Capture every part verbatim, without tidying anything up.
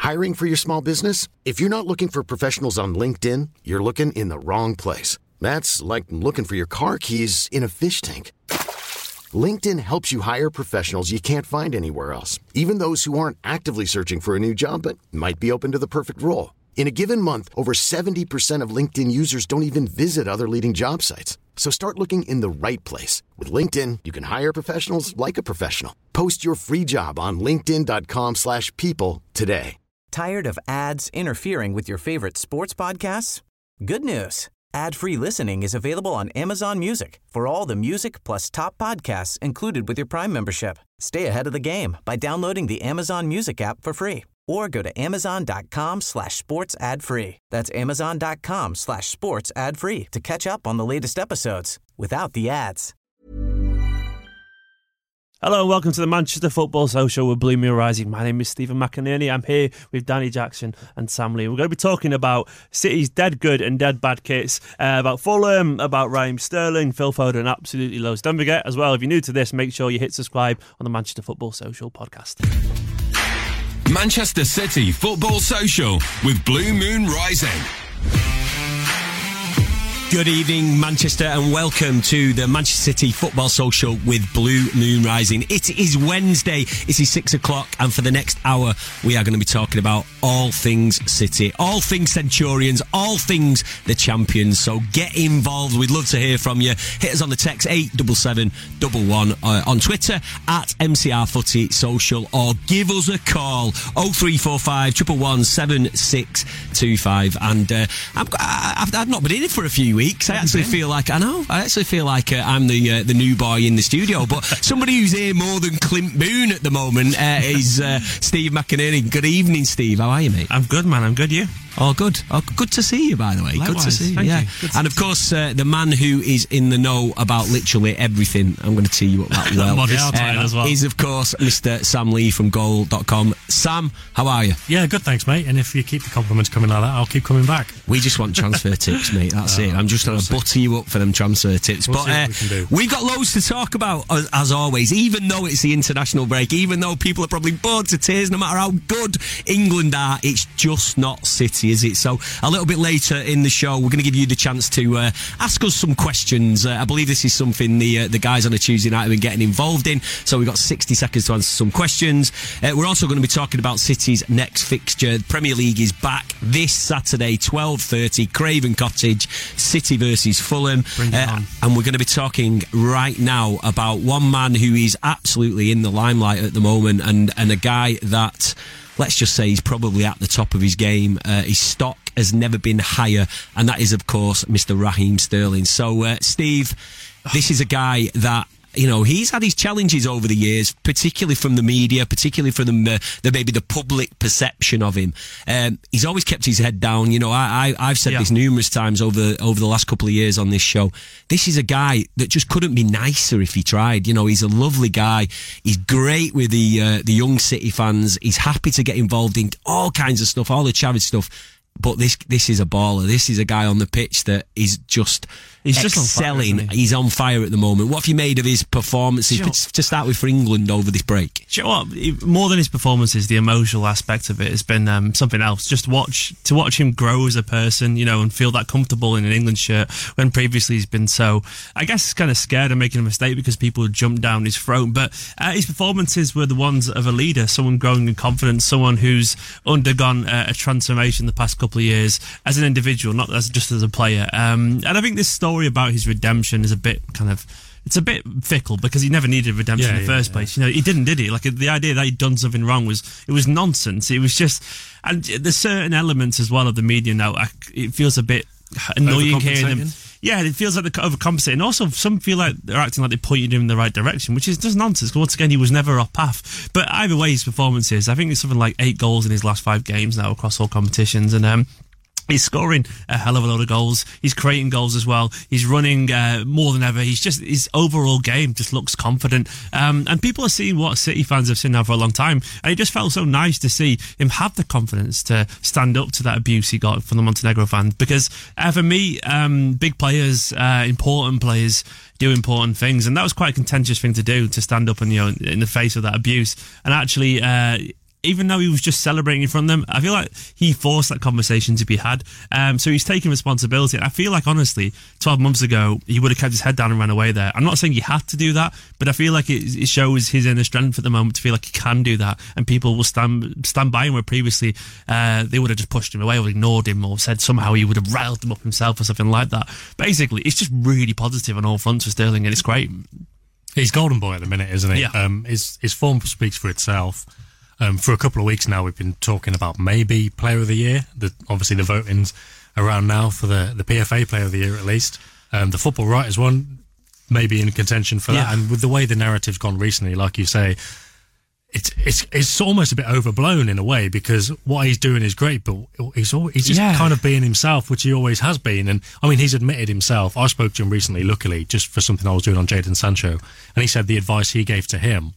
Hiring for your small business? If you're not looking for professionals on LinkedIn, you're looking in the wrong place. That's like looking for your car keys in a fish tank. LinkedIn helps you hire professionals you can't find anywhere else, even those who aren't actively searching for a new job but might be open to the perfect role. In a given month, over seventy percent of LinkedIn users don't even visit other leading job sites. So start looking in the right place. With LinkedIn, you can hire professionals like a professional. Post your free job on linkedin.com slash people today. Tired of ads interfering with your favorite sports podcasts? Good news. Ad-free listening is available on Amazon Music for all the music plus top podcasts included with your Prime membership. Stay ahead of the game by downloading the Amazon Music app for free or go to amazon.com slash sports ad free. That's amazon.com slash sports ad free to catch up on the latest episodes without the ads. Hello and welcome to the Manchester Football Social with Blue Moon Rising. My name is Stephen McInerney. I'm here with Danny Jackson and Sam Lee. We're going to be talking about City's dead good and dead bad kits, uh, about Fulham, about Raheem Sterling, Phil Foden, absolutely loads. Don't forget as well, if you're new to this, make sure you hit subscribe on the Manchester Football Social podcast. Manchester City Football Social with Blue Moon Rising. Good evening, Manchester, and welcome to the Manchester City Football Social with Blue Moon Rising. It is Wednesday, it is six o'clock, and for the next hour, we are going to be talking about all things City, all things Centurions, all things the champions. So get involved, we'd love to hear from you. Hit us on the text eight seven seven one one uh, on Twitter at M C R Footy Social, or give us a call oh three four five, one one one, seven six two five. And uh, I'm, I've, I've not been in it for a few weeks. I actually feel like I know. I actually feel like uh, I'm the uh, the new boy in the studio. But somebody who's here more than Clint Boone at the moment uh, is uh, Steve McInerney. Good evening, Steve. How are you, mate? I'm good, man. I'm good. You? Oh, good. Oh, good to see you, by the way. Likewise. Good to see you. Thank yeah. you. Good to and of course, uh, the man who is in the know about literally everything, I'm going to tee you up that well, Modest uh, as well. is, of course, Mister Sam Lee from goal dot com. Sam, how are you? Yeah, good, thanks, mate. And if you keep the compliments coming like that, I'll keep coming back. We just want transfer tips, mate. That's uh, it. I'm just going to butter you up for them transfer tips. We'll but uh, we we've got loads to talk about, as, as always, even though it's the international break, even though people are probably bored to tears, no matter how good England are, it's just not City, is it? So a little bit later in the show, we're going to give you the chance to uh, ask us some questions. Uh, I believe this is something the uh, the guys on a Tuesday night have been getting involved in. So we've got sixty seconds to answer some questions. Uh, we're also going to be talking about City's next fixture. The Premier League is back this Saturday, twelve thirty, Craven Cottage, City versus Fulham. Bring it uh, on. And we're going to be talking right now about one man who is absolutely in the limelight at the moment, and, and a guy that, let's just say, he's probably at the top of his game. Uh, his stock has never been higher, and that is, of course, Mister Raheem Sterling. So, uh, Steve, this is a guy that, you know, he's had his challenges over the years, particularly from the media, particularly from the, the maybe the public perception of him. Um, he's always kept his head down. You know, I, I, I've said yeah. this numerous times over over the last couple of years on this show. This is a guy that just couldn't be nicer if he tried. You know, he's a lovely guy. He's great with the uh, the young City fans. He's happy to get involved in all kinds of stuff, all the charity stuff. But this this is a baller. This is a guy on the pitch that is just He's just excelling. on fire, isn't he? He's on fire at the moment. What have you made of his performances, Sure. to start with, for England over this break? Do you know what? More than his performances, the emotional aspect of it has been um, something else. Just watch to watch him grow as a person, you know, and feel that comfortable in an England shirt when previously he's been so, I guess, kind of scared of making a mistake because people would jump down his throat. But uh, his performances were the ones of a leader, someone growing in confidence, someone who's undergone uh, a transformation the past couple of years as an individual, not as just as a player. Um, and I think this story about his redemption is a bit kind of, it's a bit fickle because he never needed redemption yeah, in the yeah, first yeah. place. You know, he didn't, did he? Like the idea that he'd done something wrong was, it was nonsense. It was just, and there's certain elements as well of the media now. I, it feels a bit annoying hearing them. Yeah, it feels like they're overcompensating. Also, some feel like they're acting like they pointed him in the right direction, which is just nonsense. Once again, he was never off path. But either way, his performances, I think it's something like eight goals in his last five games now across all competitions, and um. He's scoring a hell of a lot of goals. He's creating goals as well. He's running uh, more than ever. He's just, his overall game just looks confident. Um, and people are seeing what City fans have seen now for a long time. And it just felt so nice to see him have the confidence to stand up to that abuse he got from the Montenegro fans. Because uh, for me, um, big players, uh, important players, do important things. And that was quite a contentious thing to do, to stand up and, you know, in the face of that abuse. And actually, uh, even though he was just celebrating in front of them, I feel like he forced that conversation to be had. Um, so he's taking responsibility. I feel like, honestly, twelve months ago, he would have kept his head down and ran away there. I'm not saying he had to do that, but I feel like it, it shows his inner strength at the moment to feel like he can do that, and people will stand stand by him, where previously uh, they would have just pushed him away or ignored him or said somehow he would have riled them up himself or something like that. Basically, it's just really positive on all fronts for Sterling, and it's great. He's golden boy at the minute, isn't he? Yeah. Um, his, his form speaks for itself. Um, for a couple of weeks now, we've been talking about maybe Player of the Year. The, obviously, the voting's around now for the, the P F A Player of the Year, at least. Um, the Football Writers one may be in contention for that. Yeah. And with the way the narrative's gone recently, like you say, it's it's it's almost a bit overblown in a way, because what he's doing is great, but he's always, he's just Yeah. kind of being himself, which he always has been. And I mean, he's admitted himself. I spoke to him recently, luckily, just for something I was doing on Jadon Sancho, and he said the advice he gave to him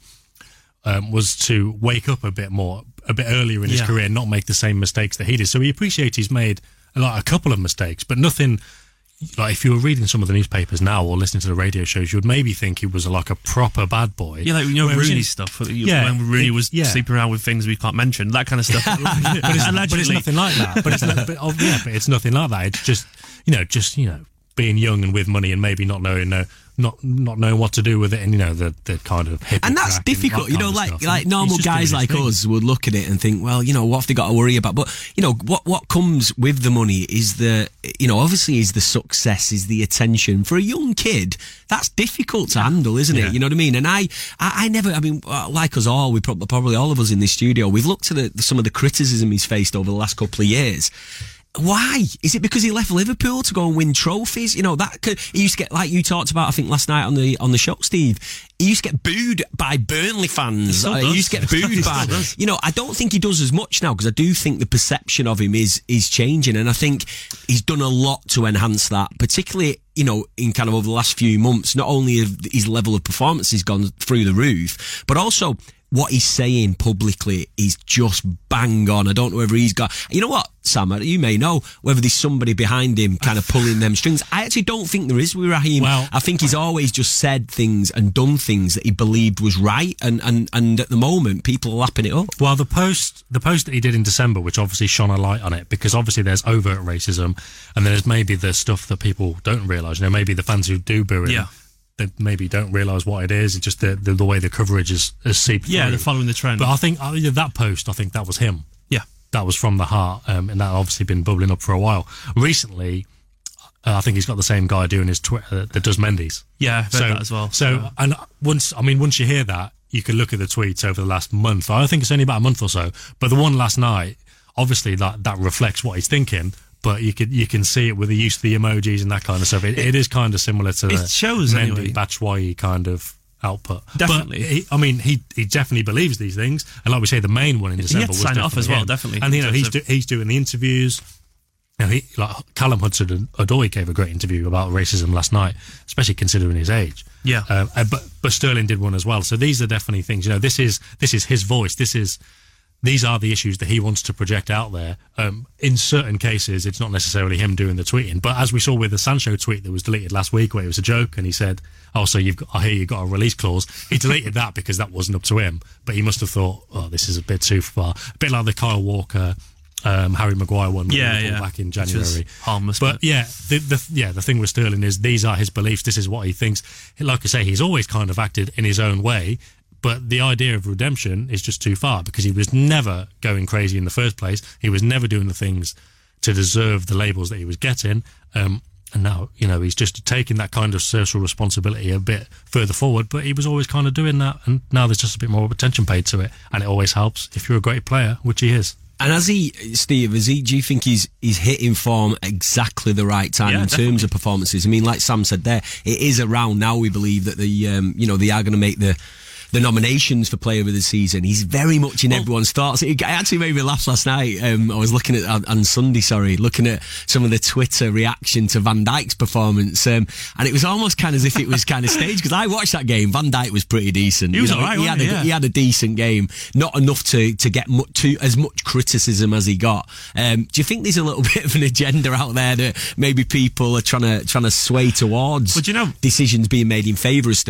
um, was to wake up a bit more, a bit earlier in his Yeah. career, not make the same mistakes that he did. So he appreciates he's made like a couple of mistakes, but nothing. Like, if you were reading some of the newspapers now or listening to the radio shows, you would maybe think he was like a proper bad boy. Yeah, like, you know, Whereas Rooney in- stuff. Yeah, when Rooney it- was yeah. sleeping around with things we can't mention, that kind of stuff. but, it's, Allegedly. but it's nothing like that. But it's not, but, oh, yeah, but it's nothing like that. It's just, you know, just you know, being young and with money and maybe not knowing, uh, not not knowing what to do with it, and you know, the the kind of hip And that's crack difficult, that you know, kind of like stuff. like And normal he's just doing guys his like thing. us would look at it and think, well, you know, what have they got to worry about? But, you know, what what comes with the money is the, you know, obviously is the success, is the attention. For a young kid, that's difficult to handle, isn't Yeah. it? You know what I mean? And I, I, I never, I mean, uh, like us all, we probably, probably all of us in this studio, we've looked at the, some of the criticism he's faced over the last couple of years. Why? Is it because he left Liverpool to go and win trophies? You know, that could, he used to get, like you talked about, I think last night on the on the show, Steve, he used to get booed by Burnley fans. still Uh, he does. used to get He booed still by, does. you know, I don't think he does as much now, because I do think the perception of him is is changing, and I think he's done a lot to enhance that, particularly, you know, in kind of over the last few months. Not only have his level of performance has gone through the roof, but also what he's saying publicly is just bang on. I don't know whether he's got, you know what, Sam, you may know whether there's somebody behind him kind of pulling them strings. I actually don't think there is with Raheem. Well, I think he's always just said things and done things that he believed was right, and, and, and at the moment people are lapping it up. Well, the post the post that he did in December, which obviously shone a light on it, because obviously there's overt racism, and there's maybe the stuff that people don't realise. You know, maybe the fans who do boo him, Yeah. they maybe don't realise what it is. It's just the the, the way the coverage is, is seeped Yeah, through. they're following the trend. But I think uh, yeah, that post, I think that was him. Yeah. That was from the heart, um, and that obviously been bubbling up for a while. Recently, uh, I think he's got the same guy doing his Twitter uh, that does Mendy's. Yeah, I've heard so, that as well. So, Yeah. and once, I mean, once you hear that, you can look at the tweets over the last month. I think it's only about a month or so, but the one last night, obviously that, that reflects what he's thinking, but you could you can see it with the use of the emojis and that kind of stuff. It, it is kind of similar to It the shows, Mendy, anyway. Batshuayi kind of output. Definitely. But he, I mean, he he definitely believes these things, and like we say, the main one in December had to was sign it off as definitely well, him. definitely, And you in know, terms he's of- do, he's doing the interviews. You know, he, like Callum Hudson-Odoi gave a great interview about racism last night, especially considering his age. Yeah. Um, uh, but but Sterling did one as well. So these are definitely things. You know, this is this is his voice. This is these are the issues that he wants to project out there. Um, in certain cases, it's not necessarily him doing the tweeting. But as we saw with the Sancho tweet that was deleted last week, where it was a joke, and he said, "Oh, so you've got, I hear you've got a release clause." He deleted that because that wasn't up to him. But he must have thought, "Oh, this is a bit too far." A bit like the Kyle Walker. Um, Harry Maguire one, Yeah, Liverpool yeah. back in Which was January. harmless, but, but- yeah, the, the yeah the thing with Sterling is these are his beliefs. This is what he thinks. Like I say, he's always kind of acted in his own way. But the idea of redemption is just too far, because he was never going crazy in the first place. He was never doing the things to deserve the labels that he was getting. Um, and now, you know, he's just taking that kind of social responsibility a bit further forward. But he was always kind of doing that, and now there's just a bit more attention paid to it. And it always helps if you're a great player, which he is. And has he, Steve, has he, do you think he's he's hitting form exactly the right time Yeah, in definitely. terms of performances? I mean, like Sam said there, it is around now, we believe, that the, um, you know, they are going to make the the nominations for Player of the Season. He's very much in Well, everyone's thoughts. It actually made me laugh last night. Um, I was looking at, on, on Sunday, sorry, looking at some of the Twitter reaction to Van Dijk's performance. Um, and it was almost kind of as if it was kind of staged, because I watched that game. Van Dijk was pretty decent. He was You know, all right, he, had wasn't a, he? Yeah. he had a decent game. Not enough to, to get mu- to, as much criticism as he got. Um, do you think there's a little bit of an agenda out there that maybe people are trying to, trying to sway towards But you know- decisions being made in favour of Sterling?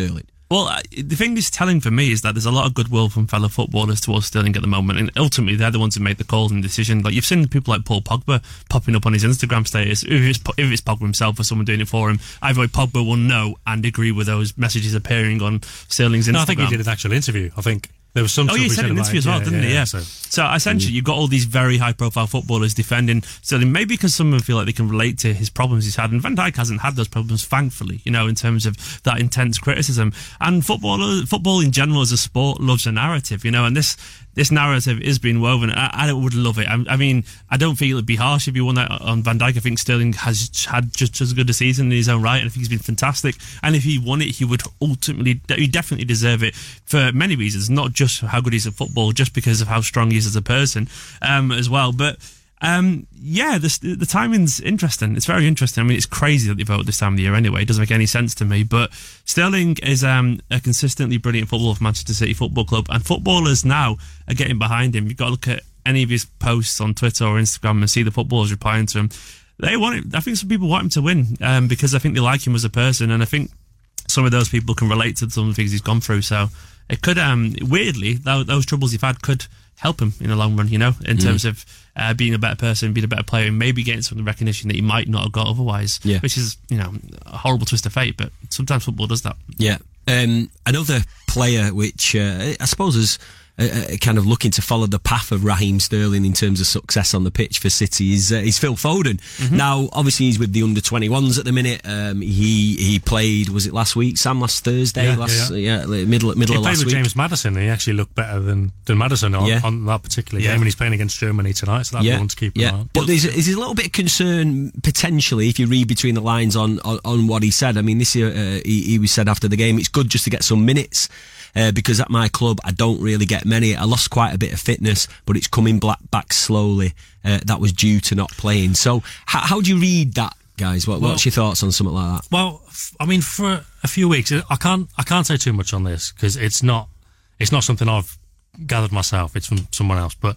Well, the thing that's telling for me is that there's a lot of goodwill from fellow footballers towards Sterling at the moment, and ultimately they're the ones who make the calls and decisions. Like, you've seen people like Paul Pogba popping up on his Instagram status. If it's, if it's Pogba himself or someone doing it for him, either way, Pogba will know and agree with those messages appearing on Sterling's Instagram. No, I think he did an actual interview. I think there was some. Oh, yeah, he said in an interview as well, yeah, didn't yeah, he? Yeah. So, so essentially, you've got all these very high-profile footballers defending Sterling, maybe because some of them feel like they can relate to his problems he's had, and Van Dijk hasn't had those problems, thankfully. You know, in terms of that intense criticism. And football, football in general as a sport loves a narrative. You know, and this this narrative is being woven. I, I would love it. I, I mean, I don't think it'd be harsh if you won that on Van Dijk. I think Sterling has had just as good a season in his own right, and I think he's been fantastic. And if he won it, he would ultimately, he definitely deserve it for many reasons, not just how good he is at football, just because of how strong he is as a person um, as well. But um, yeah, the, the timing's interesting. It's very interesting. I mean, it's crazy that they vote this time of the year anyway. It doesn't make any sense to me. But Sterling is um, a consistently brilliant footballer for Manchester City Football Club, and footballers now are getting behind him. You've got to look at any of his posts on Twitter or Instagram and see the footballers replying to him. They want it. I think some people want him to win um, because I think they like him as a person, and I think some of those people can relate to some of the things he's gone through. So it could, um, weirdly, those, those troubles he's had could help him in the long run, you know, in mm. terms of uh, being a better person, being a better player, and maybe getting some of the recognition that he might not have got otherwise, yeah. which is, you know, a horrible twist of fate, but sometimes football does that. Yeah. Um, another player which uh, I suppose is Uh, kind of looking to follow the path of Raheem Sterling in terms of success on the pitch for City is, uh, is Phil Foden. Mm-hmm. Now, obviously, he's with the under twenty-ones at the minute. Um, he he played, was it last week, Sam, last Thursday? Yeah, last, yeah, yeah. yeah middle, middle he of last week. He played with James Maddison, and he actually looked better than, than Maddison on, yeah. on that particular yeah. game, and he's playing against Germany tonight, so that's yeah. one to keep yeah. an eye on. But there's, there's a little bit of concern, potentially, if you read between the lines on, on, on what he said. I mean, this year, uh, he, he was said after the game, it's good just to get some minutes. Uh, because at my club I don't really get many. I lost quite a bit of fitness, but it's coming black back slowly. Uh, that was due to not playing. So how, how do you read that, guys? What, well, what's your thoughts on something like that? Well, I mean, for a few weeks, I can't I can't say too much on this because it's not it's not something I've gathered myself. It's from someone else. But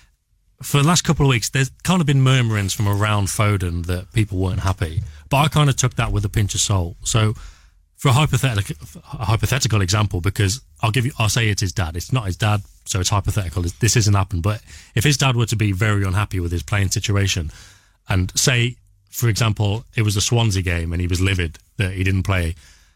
for the last couple of weeks, there's kind of been murmurings from around Foden that people weren't happy. But I kind of took that with a pinch of salt. So, for a hypothetical, a hypothetical example, because I'll give you, I'll say it's his dad. It's not his dad, so it's hypothetical. This isn't happened. But if his dad were to be very unhappy with his playing situation, and say, for example, it was a Swansea game and he was livid that he didn't play,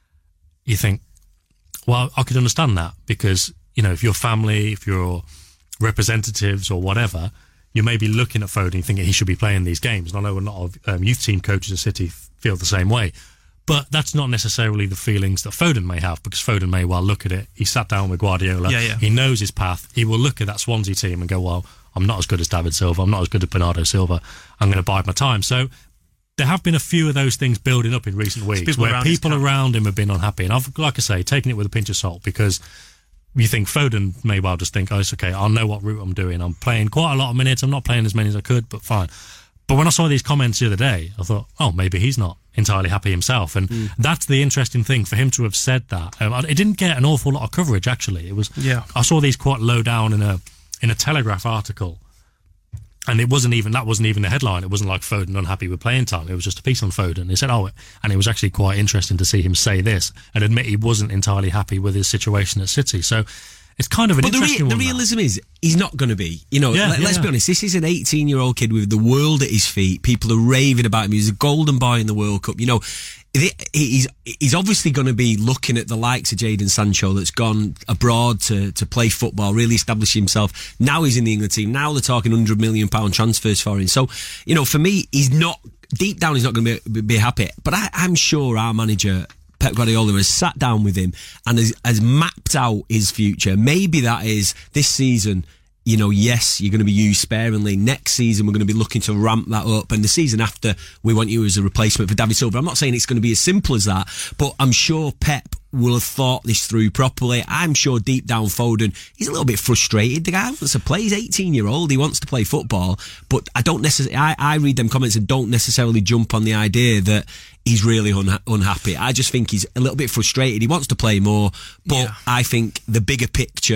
you think, well, I could understand that because, you know, if your family, if your representatives or whatever, you may be looking at Foden thinking he should be playing these games. And I know a lot of um, youth team coaches at City feel the same way. But that's not necessarily the feelings that Foden may have, because Foden may well look at it. He sat down with Guardiola. Yeah, yeah. He knows his path. He will look at that Swansea team and go, well, I'm not as good as David Silva. I'm not as good as Bernardo Silva. I'm going to bide my time. So there have been a few of those things building up in recent weeks people where around people around him have been unhappy. And I've, like I say, taken it with a pinch of salt because you think Foden may well just think, oh, it's okay. I'll know what route I'm doing. I'm playing quite a lot of minutes. I'm not playing as many as I could, but fine. But when I saw these comments the other day, I thought, oh, maybe he's not entirely happy himself. And mm. that's the interesting thing for him to have said that. Um, it didn't get an awful lot of coverage, actually. It was. Yeah. I saw these quite low down in a in a Telegraph article. And it wasn't even, that wasn't even a headline. It wasn't like Foden unhappy with playing time. It was just a piece on Foden. They said, oh, and it was actually quite interesting to see him say this and admit he wasn't entirely happy with his situation at City. So it's kind of an but interesting the, re- one. the realism now. is, he's not going to be. You know, yeah, let, yeah, let's yeah. be honest, this is an eighteen-year-old kid with the world at his feet. People are raving about him. He's a golden boy in the World Cup. You know, he's he's obviously going to be looking at the likes of Jadon Sancho that's gone abroad to, to play football, really establish himself. Now he's in the England team. Now they're talking one hundred million pounds transfers for him. So, you know, for me, he's not, deep down, he's not going to be, be happy. But I, I'm sure our manager, Pep Guardiola, has sat down with him and has, has mapped out his future. Maybe that is this season, you know, yes, you're going to be used sparingly. Next season, we're going to be looking to ramp that up. And the season after, we want you as a replacement for David Silva. I'm not saying it's going to be as simple as that, but I'm sure Pep will have thought this through properly. I'm sure deep down Foden, he's a little bit frustrated. The guy wants to play. He's eighteen year old. He wants to play football. But I don't necessarily, I, I read them comments and don't necessarily jump on the idea that he's really unha- unhappy. I just think he's a little bit frustrated. He wants to play more, but yeah. I think the bigger picture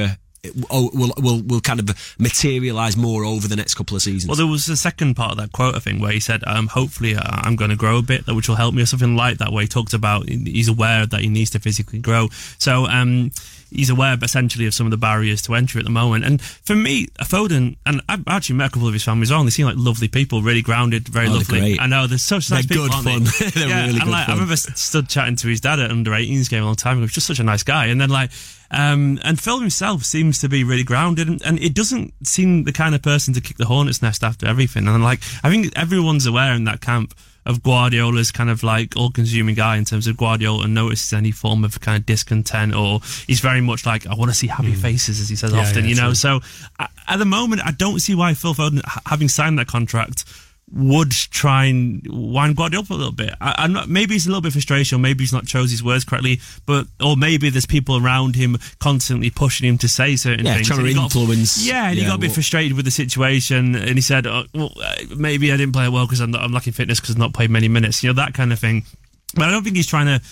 will will will kind of materialise more over the next couple of seasons. Well, there was a second part of that quote, I think, where he said, um, hopefully uh, I'm going to grow a bit, which will help me, or something like that, where he talked about he's aware that he needs to physically grow. So um, he's aware, essentially, of some of the barriers to entry at the moment. And for me, Foden, and I've actually met a couple of his families on, they seem like lovely people, really grounded, very oh, lovely. I know, they're such nice they're people, good aren't fun. they? They're yeah, really and good like, fun. I remember stood chatting to his dad at under eighteens game a long time ago. He was just such a nice guy. And then, like, Um, and Phil himself seems to be really grounded, and, and it doesn't seem the kind of person to kick the hornet's nest after everything. And like, I think everyone's aware in that camp of Guardiola's kind of like all-consuming guy in terms of Guardiola notices any form of kind of discontent, or he's very much like, I want to see happy mm. faces, as he says yeah, often, yeah, you know. true. So I, at the moment, I don't see why Phil Foden, having signed that contract, would try and wind Guardiola a little bit. I, I'm not, maybe it's a little bit frustration, or maybe he's not chose his words correctly, but or maybe there's people around him constantly pushing him to say certain yeah, things. trying to influence. Got, yeah, and yeah, he got a bit well, frustrated with the situation, and he said, oh, well, maybe I didn't play well because I'm, not, I'm lacking fitness because I've not played many minutes, you know, that kind of thing. But I don't think he's trying to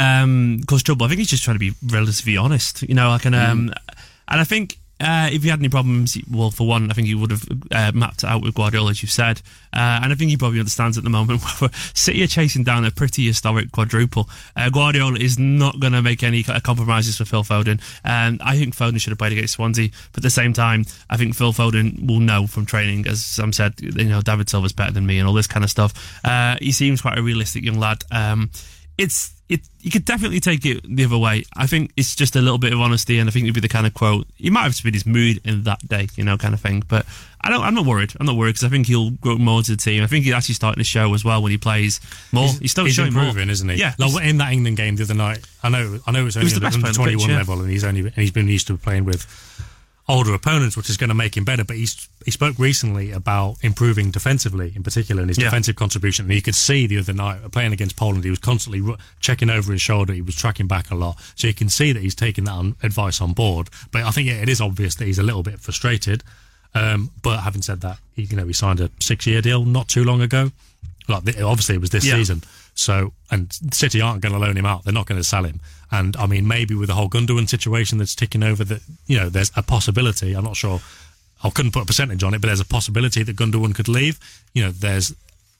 um, cause trouble. I think he's just trying to be relatively honest, you know, like an, mm. um, and I think Uh, if he had any problems, well, for one, I think he would have uh, mapped it out with Guardiola, as you said. Uh, and I think he probably understands at the moment where City are chasing down a pretty historic quadruple. Uh, Guardiola is not going to make any compromises for Phil Foden. And I think Foden should have played against Swansea. But at the same time, I think Phil Foden will know from training, as Sam said, you know, David Silva's better than me and all this kind of stuff. Uh, he seems quite a realistic young lad. Um, it's It, you could definitely take it the other way. I think it's just a little bit of honesty, and I think it'd be the kind of quote. He might have just been his mood in that day, you know, kind of thing. But I don't. I'm not worried. I'm not worried because I think he'll grow more to the team. I think he's actually starting to show as well when he plays more. He's, he's still he's showing improving, more. Isn't he? Yeah. Like in that England game the other night, I know. I know it's only it at the twenty-one pitch, level, yeah. and he's only and he's been used to playing with older opponents, which is going to make him better. But he's, he spoke recently about improving defensively, in particular, in his yeah. defensive contribution. And you could see the other night, playing against Poland, he was constantly checking over his shoulder. He was tracking back a lot. So you can see that he's taking that on, advice on board. But I think yeah, it is obvious that he's a little bit frustrated. Um, but having said that, he, you know, he signed a six-year deal not too long ago. Like obviously, it was this yeah. season. So, and City aren't going to loan him out. They're not going to sell him. And I mean, maybe with the whole Gundogan situation that's ticking over, that, you know, there's a possibility. I'm not sure. I couldn't put a percentage on it, but there's a possibility that Gundogan could leave. You know, there's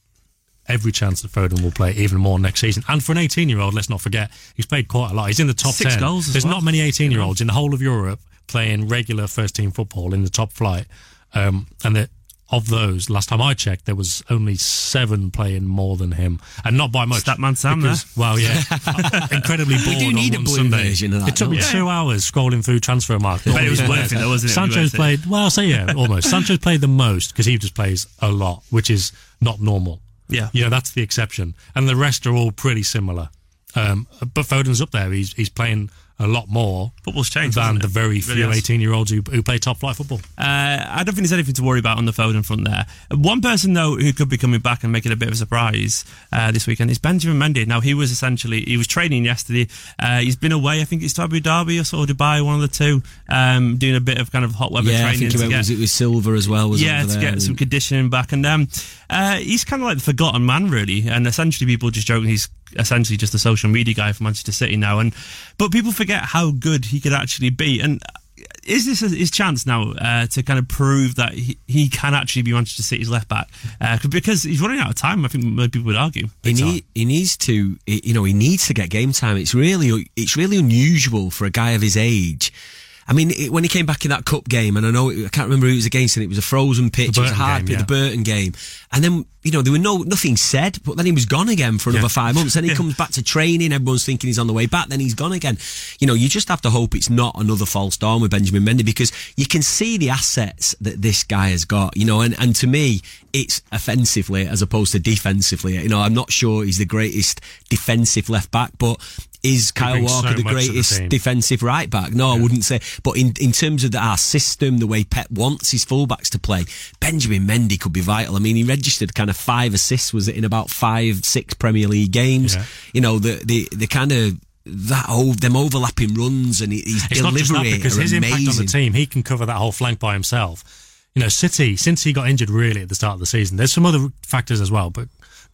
every chance that Foden will play even more next season. And for an eighteen-year-old, let's not forget, he's played quite a lot. He's in the top Six ten. Goals as there's well. not many eighteen-year-olds in the whole of Europe playing regular first-team football in the top flight. Um, and that. Of those, last time I checked, there was only seven playing more than him, and not by much. Statman Sam there. Well, yeah, incredibly bored. We do need on a blue Sunday. version of that. It took me yeah. two hours scrolling through transfer market. But it was worth it, though, wasn't it? Sancho's played. Well, I'll say yeah, almost. Sancho's played the most because he just plays a lot, which is not normal. Yeah, you know, that's the exception, and the rest are all pretty similar. Um, but Foden's up there. He's he's playing a lot more Football's changed, than the very few really eighteen-year-olds who, who play top-flight football. Uh, I don't think there's anything to worry about on the Foden front there. One person, though, who could be coming back and making a bit of a surprise uh, this weekend is Benjamin Mendy. Now, he was essentially, he was training yesterday. Uh, he's been away, I think it's to Abu Dhabi or sort of Dubai, one of the two, um, doing a bit of kind of hot weather yeah, training. I think it, get, was, it was Silver as well. Was yeah, over to there, get some conditioning back. And um, uh, he's kind of like the forgotten man, really. And essentially people just joking he's essentially just a social media guy for Manchester City now, and but people forget how good he could actually be. And is this his chance now uh, to kind of prove that he, he can actually be Manchester City's left back? Uh, because he's running out of time. I think most people would argue. He, need, he needs to, you know, he needs to get game time. It's really, it's really unusual for a guy of his age. I mean, it, when he came back in that cup game, and I know it, I can't remember who it was against, and it was a frozen pitch, it was a hard pitch, yeah. the Burton game, and then you know there were no nothing said, but then he was gone again for another yeah. five months. Then he yeah. comes back to training, everyone's thinking he's on the way back, then he's gone again. You know, you just have to hope it's not another false dawn with Benjamin Mendy, because you can see the assets that this guy has got. You know, and and to me, it's offensively as opposed to defensively. You know, I'm not sure he's the greatest defensive left back, but is Kyle Walker so the greatest the defensive right back? No, yeah. I wouldn't say. But in, in terms of the, our system, the way Pep wants his fullbacks to play, Benjamin Mendy could be vital. I mean, he registered kind of five assists, was it, in about five, six Premier League games? Yeah. You know, the the, the kind of that whole them overlapping runs and his it's delivery not just that, because his amazing. Impact on the team, he can cover that whole flank by himself. You know, City, since he got injured really at the start of the season, there's some other factors as well, but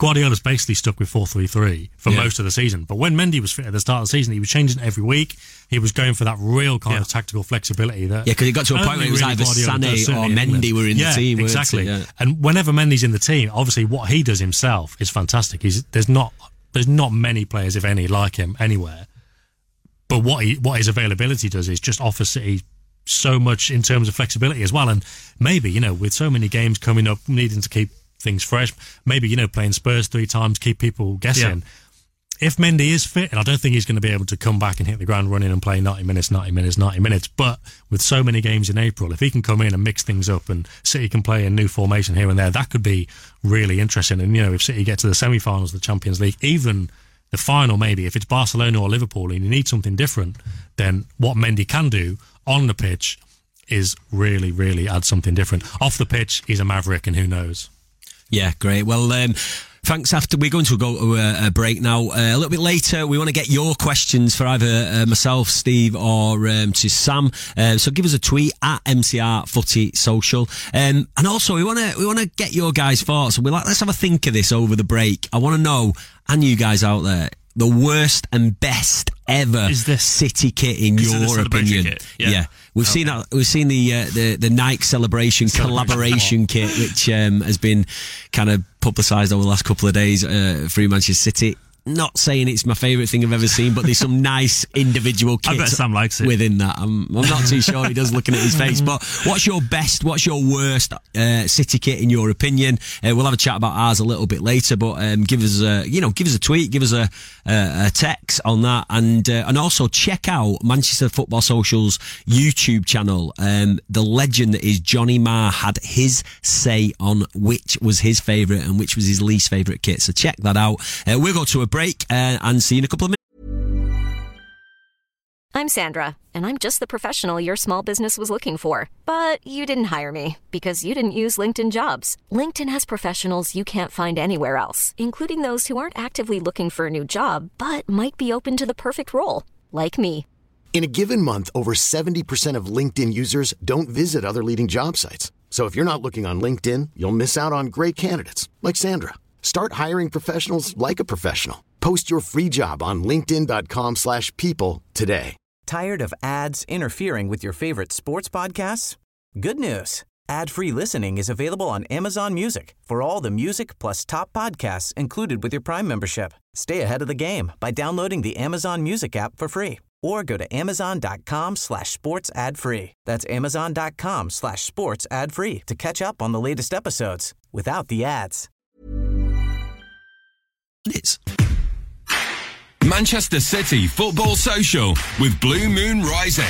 Guardiola's basically stuck with four three three for yeah. most of the season. But when Mendy was fit at the start of the season, he was changing it every week. He was going for that real kind yeah. of tactical flexibility. That yeah, because it got to a point where it was really either Sané or Mendy were in yeah, the team. Exactly. Yeah. And whenever Mendy's in the team, obviously what he does himself is fantastic. He's, there's not there's not many players, if any, like him anywhere. But what he, what his availability does is just offer City so much in terms of flexibility as well. And maybe, you know, with so many games coming up, needing to keep things fresh, maybe, you know, playing Spurs three times, keep people guessing. Yeah. If Mendy is fit, and I don't think he's going to be able to come back and hit the ground running and play ninety minutes, ninety minutes, ninety minutes, but with so many games in April, if he can come in and mix things up and City can play a new formation here and there, that could be really interesting. And, you know, if City get to the semi-finals of the Champions League, even the final maybe, if it's Barcelona or Liverpool and you need something different, then what Mendy can do on the pitch is really, really add something different. Off the pitch, he's a maverick, and who knows? Yeah, great. Well, um, thanks. After we're going to go to a, a break now. Uh, a little bit later, we want to get your questions for either uh, myself, Steve, or um, to Sam. Uh, so give us a tweet at M C R Footy Social, um, and also we want to we want to get your guys' thoughts. We're like, let's have a think of this over the break. I want to know, and you guys out there, the worst and best ever is this, City kit in your opinion? Kit? Yeah. yeah. We've okay. seen that. We've seen the uh, the the Nike celebration, celebration collaboration kit, which um, has been kind of publicised over the last couple of days uh, through Manchester City. Not saying it's my favourite thing I've ever seen, but there's some nice individual kits I bet Sam likes it. within that. I'm, I'm not too sure he does, looking at his face. But what's your best, what's your worst uh, City kit in your opinion? Uh, we'll have a chat about ours a little bit later, but um, give us a, you know, give us a tweet, give us a, a, a text on that, and uh, and also check out Manchester Football Social's YouTube channel. Um, the legend that is Johnny Marr had his say on which was his favourite and which was his least favourite kit. So check that out. Uh, we'll go to a break uh, and see you in a couple of minutes. I'm Sandra, and I'm just the professional your small business was looking for. But you didn't hire me because you didn't use LinkedIn Jobs. LinkedIn has professionals you can't find anywhere else, including those who aren't actively looking for a new job, but might be open to the perfect role, like me. In a given month, over seventy percent of LinkedIn users don't visit other leading job sites. So if you're not looking on LinkedIn, you'll miss out on great candidates like Sandra. Start hiring professionals like a professional. Post your free job on linkedin.com slash people today. Tired of ads interfering with your favorite sports podcasts? Good news. Ad-free listening is available on Amazon Music for all the music plus top podcasts included with your Prime membership. Stay ahead of the game by downloading the Amazon Music app for free or go to amazon.com slash sports ad free. That's amazon.com slash sports ad free to catch up on the latest episodes without the ads. It's Manchester City Football Social with Blue Moon Rising.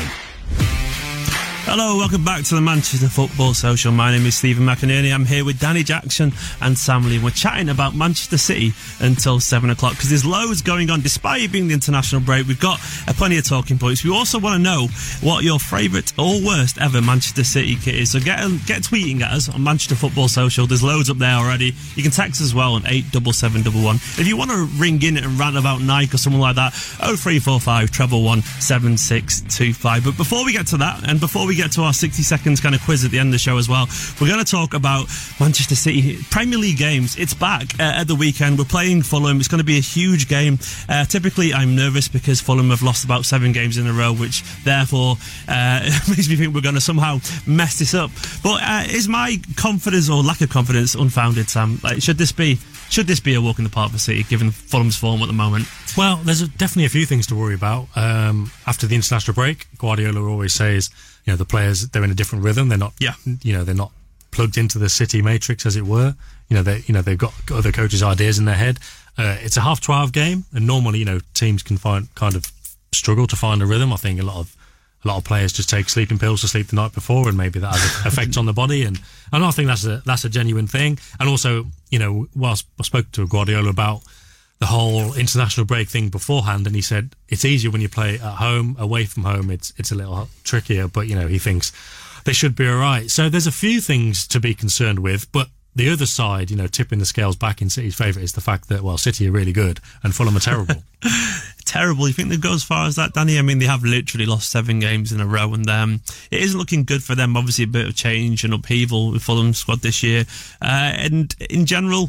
Hello, welcome back to the Manchester Football Social. My name is Stephen McInerney. I'm here with Danny Jackson and Sam Lee. We're chatting about Manchester City until seven o'clock because there's loads going on. Despite it being the international break, we've got uh, plenty of talking points. We also want to know what your favourite or worst ever Manchester City kit is. So get get tweeting at us on Manchester Football Social. There's loads up there already. You can text as well on eight seven seven one one. If you want to ring in and rant about Nike or something like that, oh three four five, treble one, seven six two five. But before we get to that, and before we get to our sixty seconds kind of quiz at the end of the show as well, we're going to talk about Manchester City Premier League games. It's back uh, at the weekend. We're playing Fulham. It's going to be a huge game. Uh, typically, I'm nervous because Fulham have lost about seven games in a row, which therefore uh, makes me think we're going to somehow mess this up. But uh, is my confidence or lack of confidence unfounded, Sam? Like, should this be should this be a walk in the park for City, given Fulham's form at the moment? Well, there's a, definitely a few things to worry about. Um, after the international break, Guardiola always says, you know, the players, they're in a different rhythm. They're not, yeah. you know, they're not plugged into the City matrix, as it were. You know, they, you know, they've got other coaches' ideas in their head. Uh, it's a half twelve game, and normally, you know, teams can find kind of struggle to find a rhythm. I think a lot of a lot of players just take sleeping pills to sleep the night before, and maybe that has an effect on the body. And, and I think that's a that's a genuine thing. And also, you know, whilst I spoke to Guardiola about the whole international break thing beforehand, and he said it's easier when you play at home. Away from home, it's it's a little trickier, but you know, he thinks they should be all right. So there's a few things to be concerned with, but the other side, you know, tipping the scales back in City's favour is the fact that, well, City are really good and Fulham are terrible. Terrible. You think they'd go as far as that, Danny? I mean, they have literally lost seven games in a row, and um, it isn't looking good for them. Obviously, a bit of change and upheaval with Fulham's squad this year, uh, and in general,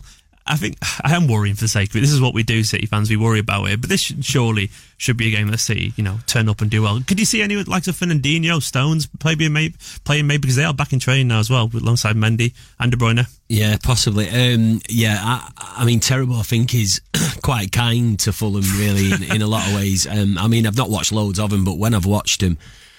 I think I am worrying for the sake of it. This is what we do, City fans. We worry about it. But this should, surely should be a game that City, you know, turn up and do well. Could you see any like Fernandinho, Stones play being maybe, playing maybe because they are back in training now as well, alongside Mendy and De Bruyne? Yeah, possibly. Um, yeah, I, I mean, terrible. I think is quite kind to Fulham, really, in, in a lot of ways. Um, I mean, I've not watched loads of them, but when I've watched them,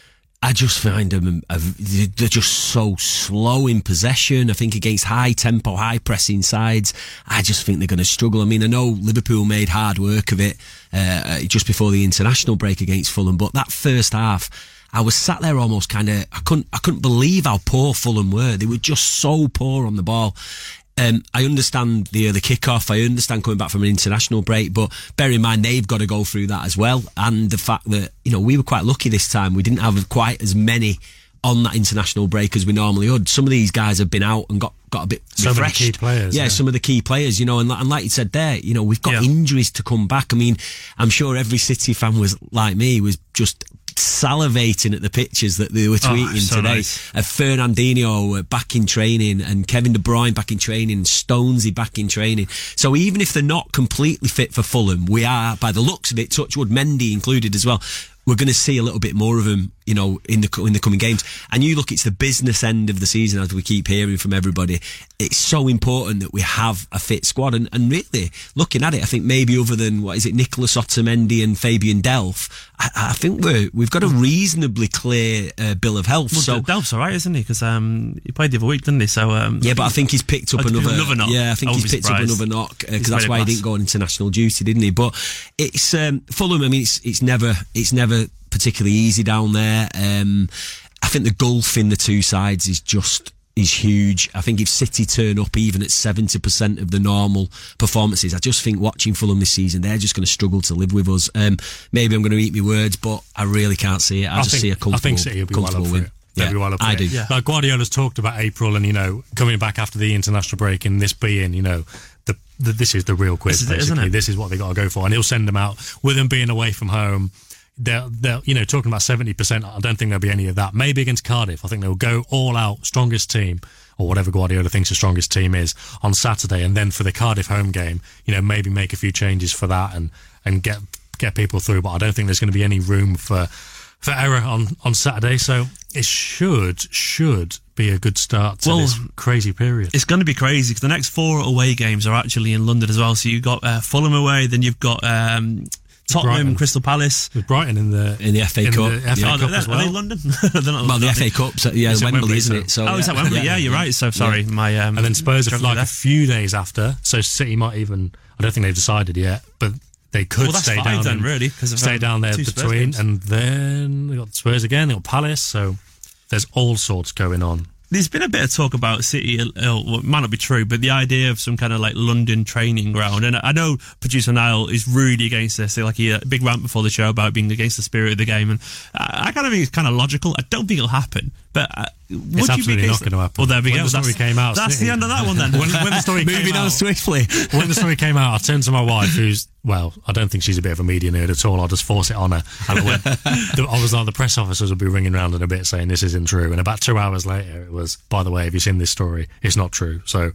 I just find them, they're just so slow in possession. I think against high tempo, high pressing sides, I just think they're going to struggle. I mean, I know Liverpool made hard work of it uh, just before the international break against Fulham, but that first half, I was sat there almost kind of, I couldn't, I couldn't believe how poor Fulham were. They were just so poor on the ball. Um, I understand the the kick-off. I understand coming back from an international break, but bear in mind they've got to go through that as well. And the fact that, you know, we were quite lucky this time. We didn't have quite as many on that international break as we normally would. Some of these guys have been out and got, got a bit some refreshed. Of the key players, yeah, yeah, some of the key players, you know, and, and like you said there, you know, we've got yeah. injuries to come back. I mean, I'm sure every City fan was like me, was just salivating at the pictures that they were tweeting oh, so today nice. of Fernandinho back in training and Kevin De Bruyne back in training, Stonesy back in training. So even if they're not completely fit for Fulham, we are, by the looks of it, touch wood, Mendy included as well, we're going to see a little bit more of them, you know, in the in the coming games. And you look, it's the business end of the season, as we keep hearing from everybody. It's so important that we have a fit squad. And, and really, looking at it, I think maybe other than, what is it, Nicolas Otamendi and Fabian Delph, I, I think we're, we've got a reasonably clear uh, bill of health. Well, so Delph's all right, isn't he? Because um, he played the other week, didn't he? So um, yeah, but I think he's picked up oh, another, another knock. Yeah, I think I he's picked surprised. up another knock because uh, that's why class. he didn't go on international duty, didn't he? But it's um, Fulham. I mean, it's it's never it's never. particularly easy down there. Um, I think the gulf in the two sides is just is huge. I think if City turn up even at seventy percent of the normal performances, I just think watching Fulham this season, they're just going to struggle to live with us. Um, maybe I'm going to eat my words, but I really can't see it. I, I just think, see a comfortable, I think City will be well up win. for it. Yeah, well up I do. Yeah. Like Guardiola's talked about April and, you know, coming back after the international break and this being, you know, the, the this is the real quiz, this basically. Is it, this is what they got to go for. And he'll send them out with them being away from home. They'll, they'll, you know, talking about seventy percent, I don't think there'll be any of that. Maybe against Cardiff, I think they'll go all out, strongest team, or whatever Guardiola thinks the strongest team is, on Saturday. And then for the Cardiff home game, you know, maybe make a few changes for that and, and get get people through. But I don't think there's going to be any room for for error on, on Saturday. So it should, should be a good start to well, this crazy period. It's going to be crazy because the next four away games are actually in London as well. So you've got uh, Fulham away, then you've got... Um, Tottenham, Brighton. Crystal Palace, with Brighton in the in the F A in Cup. The F A yeah. Cup oh, as well. Are they London? Well, the F A Cup, so, yeah, it's Wembley, Wembley, isn't so. it? So, oh, yeah. is that Wembley? Yeah, yeah you're right. So sorry, yeah. my um, and then Spurs are like there. a few days after. So City might even. I don't think they've decided yet, but they could well, that's stay five down. Then and really, because stay um, down there between, and then they got Spurs again. They got Palace. So there's all sorts going on. There's been a bit of talk about City, uh, well, it might not be true, but the idea of some kind of like London training ground. And I know producer Niall is really against this. Like he had a big rant before the show about being against the spirit of the game. And I, I kind of think it's kind of logical. I don't think it'll happen. But uh, would it's you absolutely be not going to happen. Well, there we when go. The story that's, came out. That's City. the end of that one then. when, when the story Moving came on out, swiftly. When the story came out, I turned to my wife, who's, well, I don't think she's a bit of a media nerd at all. I'll just force it on her. And I, went, the, I was like, the press officers will be ringing around in a bit saying this isn't true. And about two hours later, it was, by the way, have you seen this story? It's not true. So,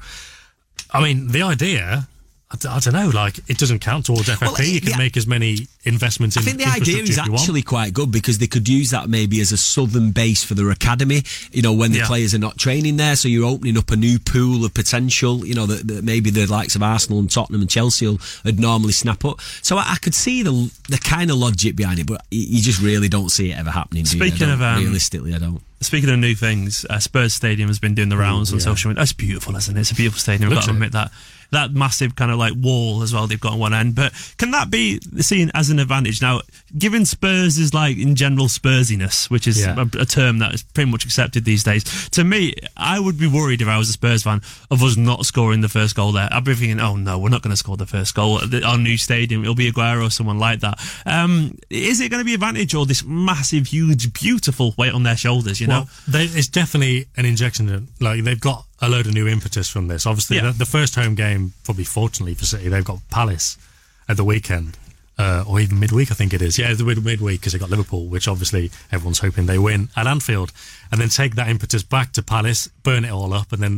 I mean, the idea... I, d- I don't know, like, it doesn't count towards F F P. Well, you can yeah, make as many investments in I think the idea is actually quite good because they could use that maybe as a southern base for their academy, you know, when the yeah. players are not training there. So you're opening up a new pool of potential, you know, that, that maybe the likes of Arsenal and Tottenham and Chelsea will, would normally snap up. So I, I could see the the kind of logic behind it, but you just really don't see it ever happening. Speaking of... Um, realistically, I don't. Speaking of new things, uh, Spurs Stadium has been doing the rounds Ooh, on yeah. social media. It's beautiful, isn't it? It's a beautiful stadium. I've got to admit that. That massive kind of like wall as well they've got on one end. But can that be seen as an advantage? Now, given Spurs is like in general Spursiness, which is yeah. a, a term that is pretty much accepted these days, to me, I would be worried if I was a Spurs fan of us not scoring the first goal there. I'd be thinking, oh no, we're not going to score the first goal at our new stadium. It'll be Aguero or someone like that. Um, is it going to be an advantage or this massive, huge, beautiful weight on their shoulders, you know? Well, they, it's definitely an injection. To, like, they've got a load of new impetus from this. Obviously, yeah. the, the first home game, probably fortunately for City, they've got Palace at the weekend, uh, or even midweek, I think it is. Yeah, the midweek because they got Liverpool, which obviously everyone's hoping they win at Anfield, and then take that impetus back to Palace, burn it all up, and then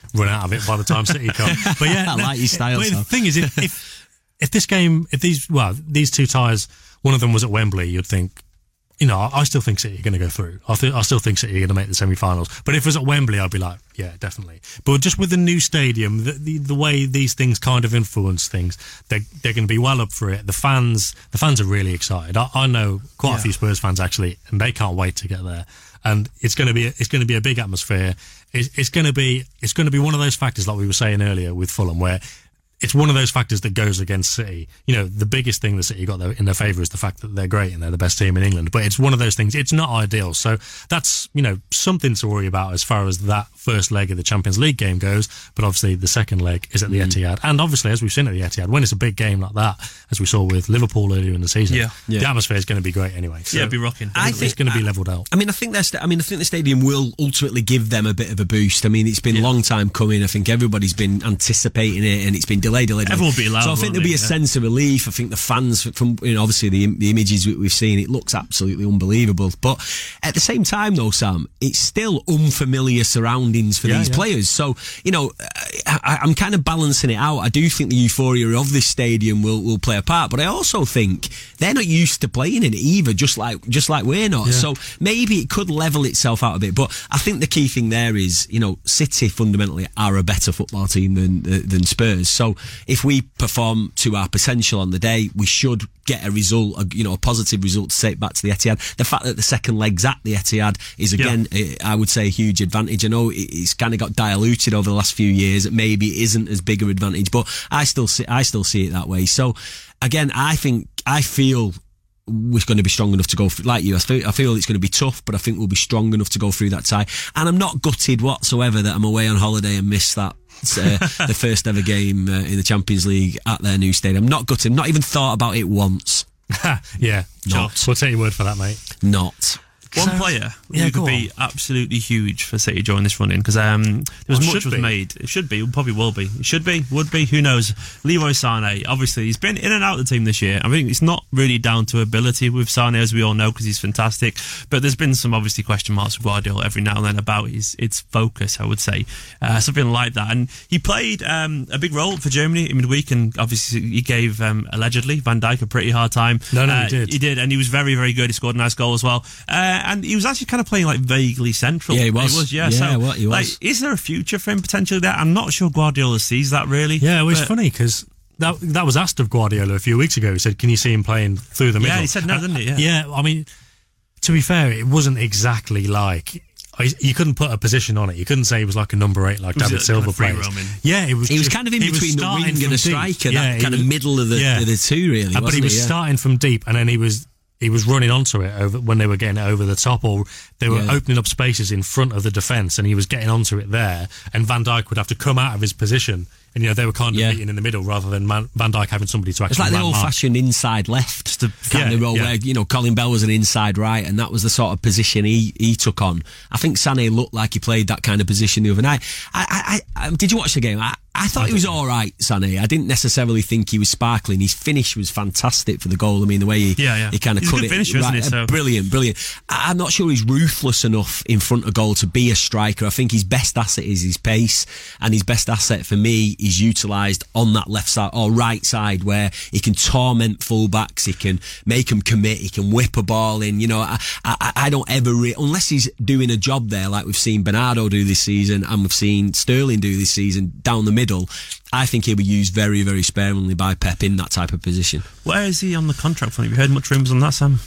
run out of it by the time City come. But yeah, I like your style. But so. the thing is, if, if if this game, if these well, these two ties, one of them was at Wembley, you'd think. You know, I still think City are going to go through. I, th- I still think City are going to make the semi-finals. But if it was at Wembley, I'd be like, yeah, definitely. But just with the new stadium, the, the, the way these things kind of influence things, they're, they're going to be well up for it. The fans, the fans are really excited. I, I know quite yeah. a few Spurs fans actually, and they can't wait to get there. And it's going to be, it's going to be a big atmosphere. It's, it's going to be, it's going to be one of those factors like we were saying earlier with Fulham, where it's one of those factors that goes against City. You know, the biggest thing that City got in their favour is the fact that they're great and they're the best team in England. But it's one of those things, it's not ideal. So that's, you know, something to worry about as far as that first leg of the Champions League game goes. But obviously the second leg is at the mm. Etihad. And obviously, as we've seen at the Etihad, when it's a big game like that, as we saw with Liverpool earlier in the season, yeah. the Yeah. atmosphere is going to be great anyway. So yeah, it'll be rocking. I it's think, going to be levelled out. I mean, I think that's. I mean, I think the stadium will ultimately give them a bit of a boost. I mean, it's been yeah. a long time coming. I think everybody's been anticipating it, and it's been delayed, delayed. Everyone will be loud. So I think there'll be a yeah. sense of relief. I think the fans, from you know, obviously the the images we've seen, it looks absolutely unbelievable. But at the same time, though, Sam, it's still unfamiliar surroundings for yeah, these yeah. players. So you know, I, I'm kind of balancing it out. I do think the euphoria of this stadium will will play a part, but I also think they're not used to playing in it either, just like just like we're not. Yeah. So maybe it could level itself out a bit. But I think the key thing there is, you know, City fundamentally are a better football team than than Spurs. So if we perform to our potential on the day, we should get a result, a, you know, a positive result to take back to the Etihad. The fact that the second leg's at the Etihad is again, yeah. I would say, a huge advantage. I know it's kind of got diluted over the last few years. It maybe isn't as big an advantage, but I still see, I still see it that way. So again, I think, I feel we're going to be strong enough to go through, like you. I feel, I feel it's going to be tough, but I think we'll be strong enough to go through that tie. And I'm not gutted whatsoever that I'm away on holiday and missed that. uh, the first ever game uh, in the Champions League at their new stadium. Not gutted, not even thought about it once. yeah, not. Sure. We'll take your word for that, mate. Not. One player yeah, who could be absolutely huge for City during this run-in, because um, there was well, much was be. made. It should be, it probably will be. It should be, would be, who knows. Leroy Sané, obviously, he's been in and out of the team this year. I think it's not really down to ability with Sané, as we all know, because he's fantastic. But there's been some, obviously, question marks with Guardiola every now and then about his its focus, I would say. Uh, something like that. And he played um, a big role for Germany in midweek, and obviously he gave, um, allegedly, Van Dijk a pretty hard time. No, no, uh, he did. He did, and he was very, very good. He scored a nice goal as well. Uh, and he was actually kind of playing like vaguely central. Yeah, he was. He was yeah, yeah so what he was. Like, is there a future for him potentially there? I'm not sure Guardiola sees that really. Yeah, it was but, funny because that that was asked of Guardiola a few weeks ago. He said, "Can you see him playing through the middle?" Yeah, he said no, didn't he? Yeah. yeah, I mean, to be fair, it wasn't exactly like. You couldn't put a position on it. You couldn't say he was like a number eight, like David Silva plays. Yeah, it was. He was just, kind of in between the wing and a striker, yeah, that kind was, of middle of the, yeah. of the two, really. Uh, but he was he? Yeah. starting from deep, and then he was he was running onto it over when they were getting it over the top, or they were yeah. opening up spaces in front of the defence, and he was getting onto it there. And Van Dijk would have to come out of his position. And, you know, they were kind of yeah. meeting in the middle rather than Man- Van Dijk having somebody to actually It's like the old-fashioned mark. inside left kind yeah, of role yeah. where, you know, Colin Bell was an inside right, and that was the sort of position he, he took on. I think Sané looked like he played that kind of position the other night. I, I, I, did you watch the game? I, I thought I he was all right, Sané. I didn't necessarily think he was sparkling. His finish was fantastic for the goal. I mean, the way he, yeah, yeah. he kind of cut it. Finisher, right, isn't he, so. Brilliant, brilliant. I'm not sure he's ruthless enough in front of goal to be a striker. I think his best asset is his pace, and his best asset for me is utilised on that left side or right side where he can torment fullbacks, he can make them commit, he can whip a ball in. You know, I, I, I don't ever, re- unless he's doing a job there like we've seen Bernardo do this season and we've seen Sterling do this season down the middle, I think he'll be used very, very sparingly by Pep in that type of position. Where is he on the contract front? Have you heard much rumours on that, Sam?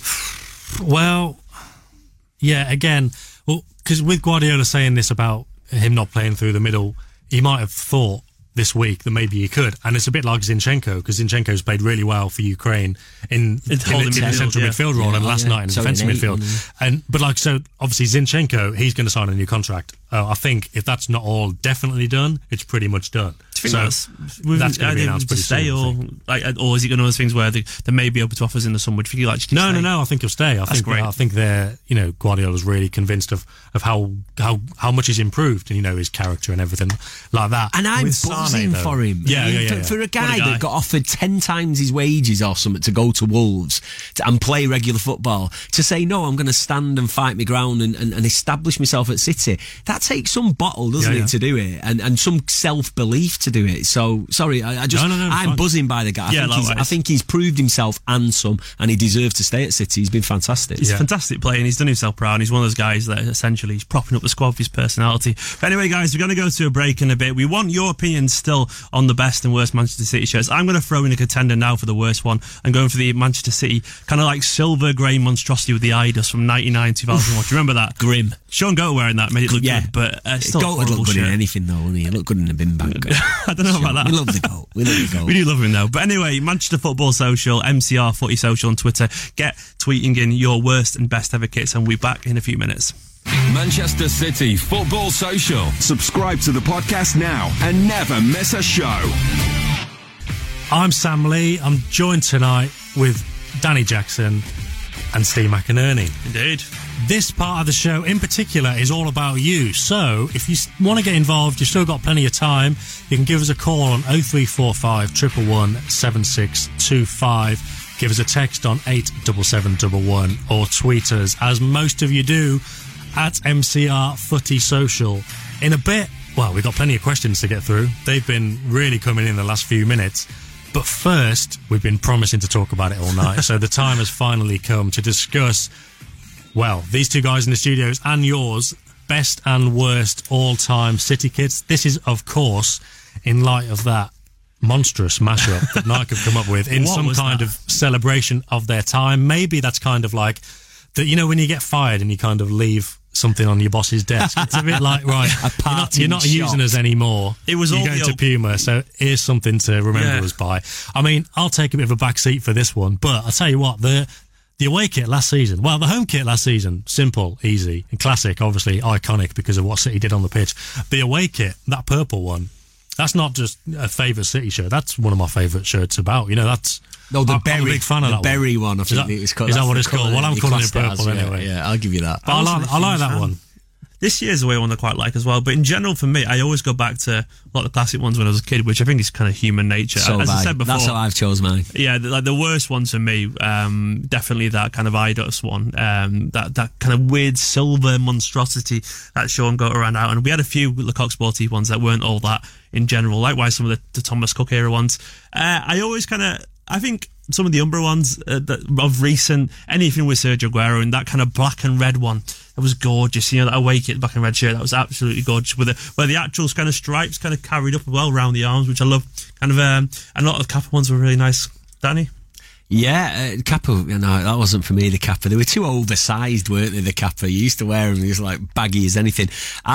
Well, yeah, again, well, because with Guardiola saying this about him not playing through the middle, he might have thought this week that maybe he could, and it's a bit like Zinchenko, because Zinchenko's played really well for Ukraine in, in, in, in the central yeah. midfield role, yeah, and last yeah. night in the defensive midfield. Mm-hmm. And but like so, obviously Zinchenko, he's going to sign a new contract. Uh, I think if that's not all definitely done, it's pretty much done. So that's, that's going to be announced pretty stay soon. Or like, or is it going to be those things where they, they may be able to offers in the summer? Do you like? No, no, no. I think he'll stay. I that's think great. I think they're you know Guardiola's really convinced of, of how how how much he's improved, and you know his character and everything like that. And I'm With buzzing buzzing though. for him. Yeah, I mean, yeah, yeah, for, yeah. for a guy, a guy. that got offered ten times his wages or something to go to Wolves to, and play regular football, to say, no, I'm going to stand and fight my ground and, and, and establish myself at City, that takes some bottle, doesn't Yeah, it, yeah. to do it, and, and some self-belief to do it. So, sorry, I, I just, No, no, no, I'm fine. buzzing by the guy. I, Yeah, think he's, likewise. I think he's proved himself and some, and he deserves to stay at City. He's been fantastic. He's Yeah. a fantastic player and he's done himself proud. And he's one of those guys that essentially he's propping up the squad with his personality. But anyway, guys, we're going to go to a break in a bit. We want your opinions still on the best and worst Manchester City shirts. I'm going to throw in a contender now for the worst one. I'm going for the Manchester City kind of like silver grey monstrosity with the eye dust from ninety-nine two thousand one. Do you remember that? Grim. Sean Goat wearing that made it look Yeah. good, but uh, still a Goat would horrible look good shirt. in anything, though, wouldn't he? He looked good in a bin bag. I don't know about that. We love the goat. We love the goat. We do love him though. But anyway, Manchester Football Social, M C R Footy Social on Twitter. Get tweeting in your worst and best ever kits, and we'll be back in a few minutes. Manchester City Football Social. Subscribe to the podcast now and never miss a show. I'm Sam Lee. I'm joined tonight with Danny Jackson and Steve McInerney. Indeed. This part of the show in particular is all about you. So if you want to get involved, you've still got plenty of time. You can give us a call on oh three four five, one one one, seven six two five. Give us a text on eight seven seven one one or tweet us, as most of you do, at M C R Footy Social. In a bit, well, we've got plenty of questions to get through. They've been really coming in the last few minutes. But first, we've been promising to talk about it all night. So the time has finally come to discuss, well, these two guys in the studios and yours, best and worst all-time City kits. This is, of course, in light of that monstrous mashup that Nike have come up with in What some was kind that? of celebration of their time. Maybe that's kind of like, that. You know, when you get fired and you kind of leave something on your boss's desk. It's a bit like, right, A you're not, parting you're not using shot. us anymore. It was You're all going the to old- Puma, so here's something to remember Yeah. us by. I mean, I'll take a bit of a back seat for this one, but I'll tell you what, the the away kit last season, well, the home kit last season, simple, easy, and classic, obviously iconic because of what City did on the pitch. The away kit, that purple one, that's not just a favourite City shirt, that's one of my favourite shirts about. You know, that's... No, the I'm, berry, I'm a big fan of the that berry one. one. I Is think that- it was called. is that that's what the it's called? colour Well, I'm you calling it classed as, purple yeah, anyway. Yeah, I'll give you that. But I wasn't like, a I like huge that fan. one. This year's the way one I quite like as well. But in general, for me, I always go back to a lot of the classic ones when I was a kid, which I think is kind of human nature. So As I bad. said before, That's how I've chose mine. yeah, the, like the worst one to me, um, definitely that kind of Eidos one, um, that that kind of weird silver monstrosity that Sean got around out, and we had a few Lecoq Sporty ones that weren't all that in general. Likewise, some of the, the Thomas Cook era ones. Uh, I always kind of, I think. Some of the Umbro ones uh, that, of recent, anything with Sergio Aguero and that kind of black and red one, it was gorgeous. You know, that away kit, black and red shirt, that was absolutely gorgeous. With it, where the actual kind of stripes kind of carried up well around the arms, which I love. Kind of, um, and a lot of Kappa ones were really nice. Danny? Yeah, uh, Kappa, you know, that wasn't for me, the Kappa. They were too oversized, weren't they, the Kappa? You used to wear them, they was like baggy as anything.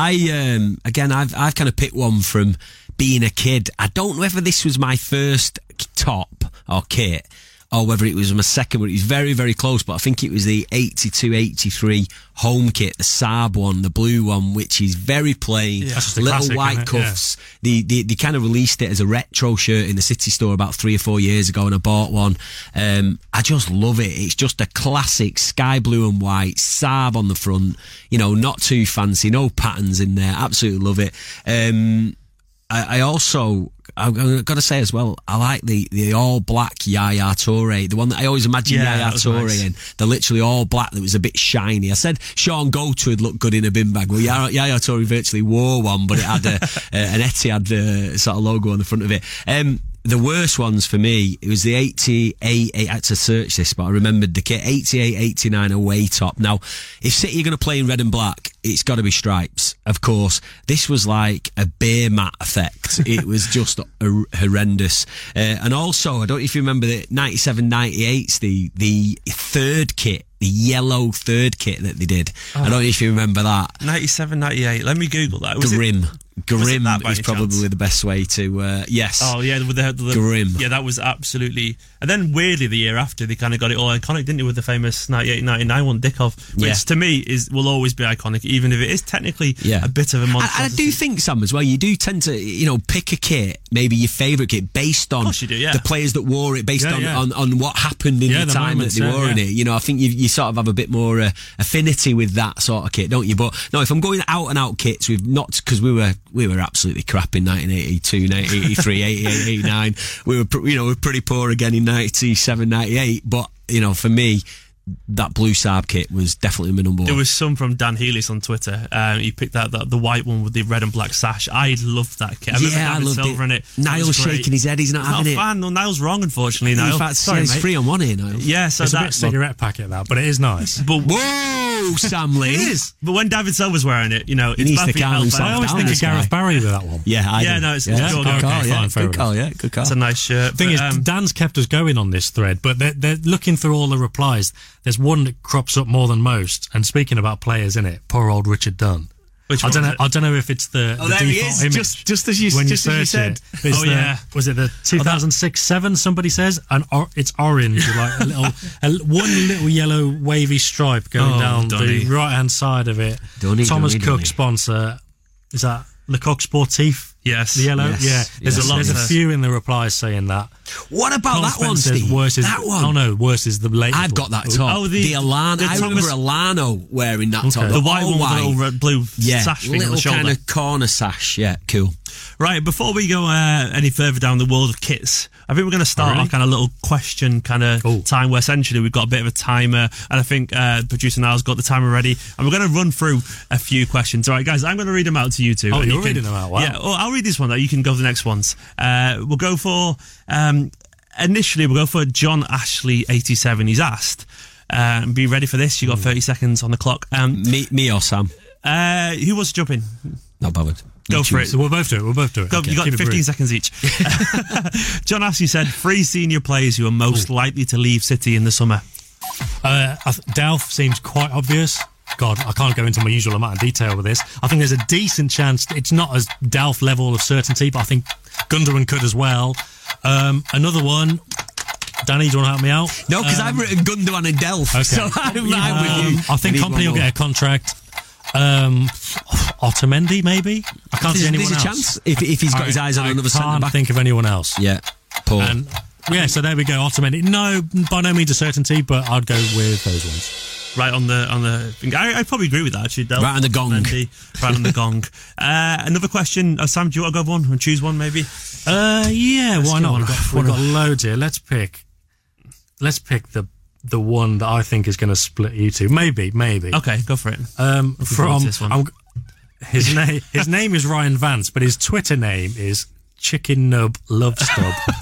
I, um, again, I've, I've kind of picked one from being a kid. I don't know whether this was my first top or kit, or whether it was my second, but it was very, very close. But I think it was the eighty-two eighty-three home kit, the Saab one, the blue one, which is very plain, That's just a little classic, white isn't it? cuffs. They, they, they kind of released it as a retro shirt in the City store about three or four years ago, and I bought one. Um, I just love it. It's just a classic sky blue and white, Saab on the front, you know, not too fancy, no patterns in there. Absolutely love it. Um, I, I also, I've got to say as well, I like the, the all black Yaya Toure, the one that I always imagine Yeah, Yaya that was Toure nice. in. The literally all black that was a bit shiny. I said Sean Goto would look good in a bin bag. Well, Yaya, Yaya Toure virtually wore one, but it had a, a, an Etihad uh, sort of logo on the front of it. Um, the worst ones for me, it was the eighty-eight, I had to search this, but I remembered the kit, eighty-eight eighty-nine away top. Now, if City are going to play in red and black, it's got to be stripes, of course. This was like a beer mat effect. It was just a, horrendous. Uh, and also, I don't know if you remember the ninety-seven ninety-eight's, the, the third kit, the yellow third kit that they did. Oh. I don't know if you remember that. ninety-seven ninety-eight, let me Google that. Was Grim. It, Grim that by is any probably chance? the best way to, uh, yes. Oh yeah, with the, the Grim. Yeah, that was absolutely. And then weirdly, the year after, they kind of got it all iconic, didn't they, with the famous ninety-eight ninety-nine one, Dickov, which Yeah. to me is will always be iconic, even if it is technically Yeah. a bit of a And, monster. and I do think, Sam, as well, you do tend to, you know, pick a kit, maybe your favourite kit, based on course you do, yeah. the players that wore it, based Yeah, on, yeah. on, on what happened in Yeah, the, the time moments, that they yeah, wore in yeah. it. You know, I think you, you you sort of have a bit more uh, affinity with that sort of kit, don't you? But no, if I'm going out and out kits, we've not, because we were we were absolutely crap in nineteen eighty-two, nineteen eighty-three, eighty-eight, eighty-nine. We were, you know, we were pretty poor again in ninety-seven, ninety-eight. But you know, for me, that blue Saab kit was definitely my number one. There was some from Dan Healis on Twitter. Um, he picked out the, the white one with the red and black sash. I loved that kit. I remember yeah, I loved silver it. in it. Niall's shaking his head. He's not, not having a it. Fan. No, Niall's wrong, unfortunately. Niall. In fact, Sorry, it's mate. free on one here, Niall. Yeah, so it's that, a bit cigarette packet that, but it is nice. But whoa, Sam Lee. It is. But when David Silver's wearing it, you know, He it's needs bad to for your calm health. himself I always down, think of this guy. Gareth Barry with that one. Yeah, I Yeah, do. no, it's- yeah. it's good okay, call. fine, Yeah, fair good call. Yeah, good call. It's a nice shirt. Thing but, is, um, Dan's kept us going on this thread, but they're, they're looking through all the replies. There's one that crops up more than most. And speaking about players in it, poor old Richard Dunn. Which I one don't know. was it? I don't know if it's the, Oh, the there he default is, image. just- just as you- when just as you search said. it. It's Oh, the- yeah. Was it the two thousand six seven? Somebody says, and or, it's orange, like a little, a, one little yellow wavy stripe going Oh, down Dunny. the right hand side of it. Dunny, Thomas Dunny, Cook Dunny. sponsor. Is that Le Coq Sportif? Yes. The yellow, Yes, yeah. There's, yes, a, there's yes. a few in the replies saying that. What about that one, Spence says Steve? Worse is, that one. Oh no, worse is the latest. I've got that top. Oh, the- the Alano. the I Thomas- remember Alano wearing that top. Okay. the white all one with white. the little red, blue yeah, sash thing on little the shoulder. kind of corner sash. Yeah, cool. Right, before we go uh, any further down the world of kits, I think we're going to start Oh, really? our kind of little question kind of Ooh. time where essentially we've got a bit of a timer, and I think uh, producer Niall's got the timer ready, and we're going to run through a few questions. All right, guys, I'm going to read them out to you two. Oh, and you're you can, reading them out, wow. Yeah, well, I'll read this one, though. You can go to the next ones. Uh, we'll go for, um, initially, we'll go for John Ashley eighty-seven. He's asked, uh, be ready for this, you got thirty seconds on the clock. Um, Me, me or Sam? uh, who wants to jump in? Not bothered. Go You for choose. it. So we'll both do it. We'll both do it. Go, Okay. you got Keep it fifteen brief. seconds each. John Ashley said, three senior players who are most likely to leave City in the summer. Uh, I th- Delph seems quite obvious. God, I can't go into my usual amount of detail with this. I think there's a decent chance. It's not as Delph level of certainty, but I think Gundogan could as well. Um, another one. Danny, do you want to help me out? No, because Um, I've written Gundogan and Delph. Okay. So I'm, I'm with Um, you. I think need Company one will more. get a contract. Um, Otamendi, maybe. I can't There's, see anyone there's a else. chance if, if he's got I- his eyes on I another centre can't back. think of anyone else. Yeah, Paul. And yeah, so there we go. Otamendi. No, by no means a certainty, but I'd go with those ones. Right on the on the thing. I, I probably agree with that, actually. Del. Right on the gong. Mendy, right on the gong. Uh, another question. Uh, Sam, do you want to go one and choose one, maybe? Uh, yeah, Let's why go not? on. We've got, we've got loads here. Let's pick. Let's pick the the one that I think is going to split you two. Maybe, maybe. Okay, go for it. Um, Looking forward from to this one. I'm- his name. His name is Ryan Vance, but his Twitter name is Chicken Nub Love Stub.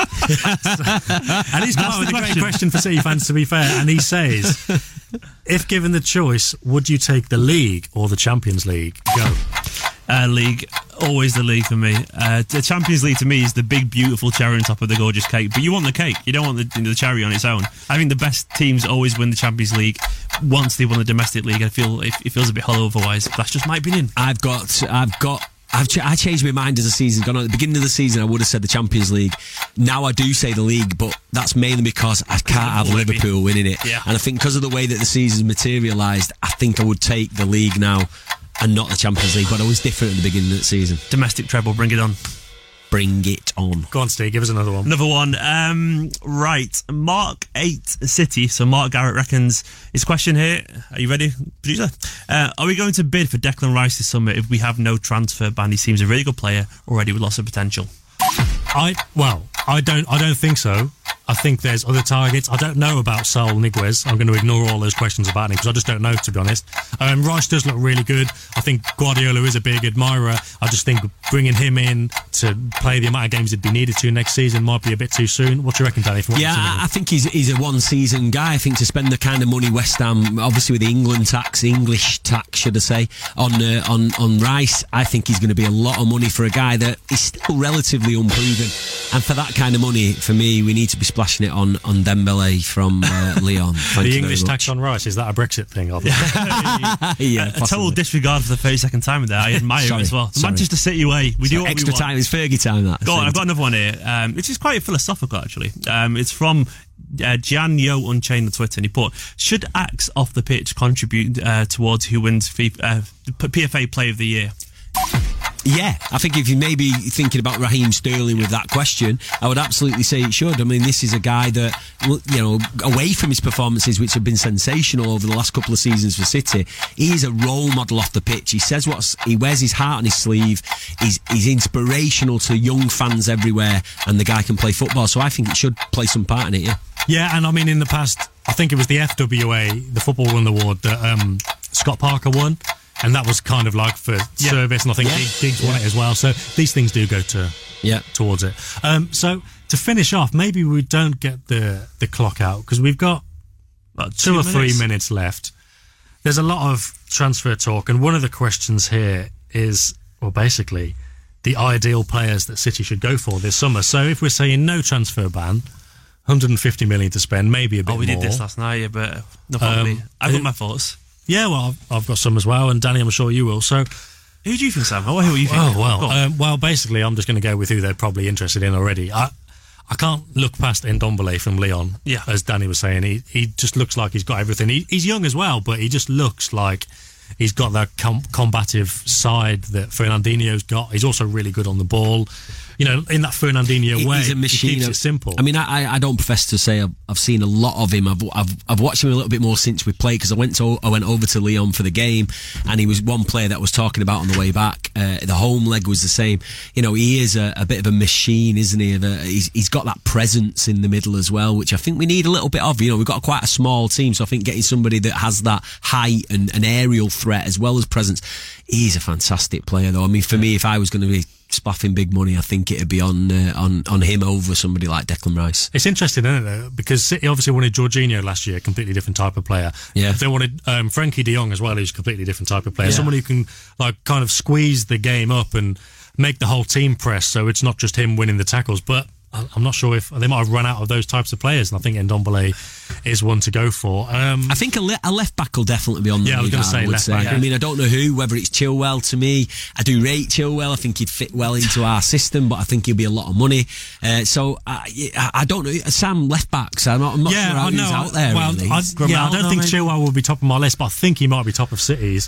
And he's come That's up with the a great question. question for City fans, to be fair. And he says, if given the choice, would you take the league or the Champions League? Go. Uh, league, always the league for me. Uh, the Champions League to me is the big, beautiful cherry on top of the gorgeous cake. But you want the cake, you don't want the, the cherry on its own. I think the best teams always win the Champions League once they won the domestic league. I feel it, it feels a bit hollow otherwise. That's just my opinion. I've got, I've got, I've ch- I changed my mind as the season's gone on. At the beginning of the season, I would have said the Champions League. Now I do say the league, but that's mainly because I can't have Liverpool, Liverpool winning it. Yeah. And I think because of the way that the season's materialised, I think I would take the league now and not the Champions League. But I was different at the beginning of the season. Domestic treble, bring it on. Bring it on. Go on, Steve. Give us another one. Another one. Um, right. Mark eight City. So Mark Garrett reckons his question here. Are you ready, producer? Uh, are we going to bid for Declan Rice this summer if we have no transfer ban? He seems a really good player already with lots of potential. I well, I don't. I don't think so. I think there's other targets. I don't know about Saul Niguez. I'm going to ignore all those questions about him because I just don't know, to be honest. Um, Rice does look really good. I think Guardiola is a big admirer. I just think bringing him in to play the amount of games he'd be needed to next season might be a bit too soon. What do you reckon, Danny? From what Yeah, you've seen of I him? I think he's he's a one-season guy. I think to spend the kind of money West Ham, obviously with the England tax, English tax, should I say, on uh, on on Rice, I think he's going to be a lot of money for a guy that is still relatively unproven. And for that kind of money, for me, we need to be splashing it on on Dembele from uh, Leon. Thank The you English very tax much. on Rice, is that a Brexit thing? I think? yeah, a total possibly. disregard for the thirty second timer there. I admire Sorry, it as well. The sorry. Manchester City way. We do So what extra we want. time. It's Fergie time. That. Go on, I've got another one here, um, which is quite philosophical, actually. Um, it's from uh, Jan Yo Unchained on Twitter, and he put, should acts off the pitch contribute uh, towards who wins FIFA, uh, P F A Player of the Year? Yeah, I think if you may be thinking about Raheem Sterling with that question, I would absolutely say it should. I mean, this is a guy that, you know, away from his performances, which have been sensational over the last couple of seasons for City, he is a role model off the pitch. He says what's, he wears his heart on his sleeve. He's, he's inspirational to young fans everywhere, and the guy can play football. So I think it should play some part in it, yeah. Yeah, and I mean, in the past, I think it was the F W A, the Football Run Award, that um, Scott Parker won. And that was kind of like for yeah. service, and I think yeah. Giggs won yeah. it as well. So these things do go to yeah. towards it. Um, so to finish off, maybe we don't get the, the clock out, because we've got about two, two or minutes. three minutes left. There's a lot of transfer talk, and one of the questions here is, well, basically, the ideal players that City should go for this summer. So if we're saying no transfer ban, one hundred fifty million to spend, maybe a bit more. Oh, we more. did this last night, yeah, but no problem. Um, I've got my thoughts. Yeah, well, I've, I've got some as well, and Danny, I'm sure you will. So, who do you think, Sam? Who are you think? Oh, well, um, well, basically, I'm just going to go with who they're probably interested in already. I, I can't look past Ndombele from Lyon, yeah. as Danny was saying. He he just looks like he's got everything. He, he's young as well, but he just looks like he's got that com- combative side that Fernandinho's got. He's also really good on the ball. You know, in that Fernandinho way, he's a machine. He keeps it simple. I mean, I, I don't profess to say I've, I've seen a lot of him. I've, I've I've watched him a little bit more since we played, because I went to I went over to Lyon for the game, and he was one player that I was talking about on the way back. Uh, the home leg was the same. You know, he is a, a bit of a machine, isn't he? A, he's he's got that presence in the middle as well, which I think we need a little bit of. You know, we've got quite a small team, so I think getting somebody that has that height and an aerial threat as well as presence. He's a fantastic player, though. I mean, for me, if I was going to be splaffing big money, I think it'd be on uh, on on him over somebody like Declan Rice. It's interesting, isn't it, though? Because City obviously wanted Jorginho last year, a completely different type of player. Yeah. They wanted um, Frankie de Jong as well, who's a completely different type of player. Yeah. Someone who can like kind of squeeze the game up and make the whole team press, so it's not just him winning the tackles. But I'm not sure if they might have run out of those types of players, and I think Ndombele is one to go for. Um, I think a, le- a left back will definitely be on the Yeah, I was going to say left say. back. I mean, I don't know who, whether it's Chilwell. To me, I do rate Chilwell. I think he'd fit well into our system, but I think he'll be a lot of money. Uh, so I, I don't know. Sam, left backs. I'm not, I'm not yeah, sure how he's out there. Well, really. I, yeah, I don't think Chilwell will be top of my list, but I think he might be top of City's.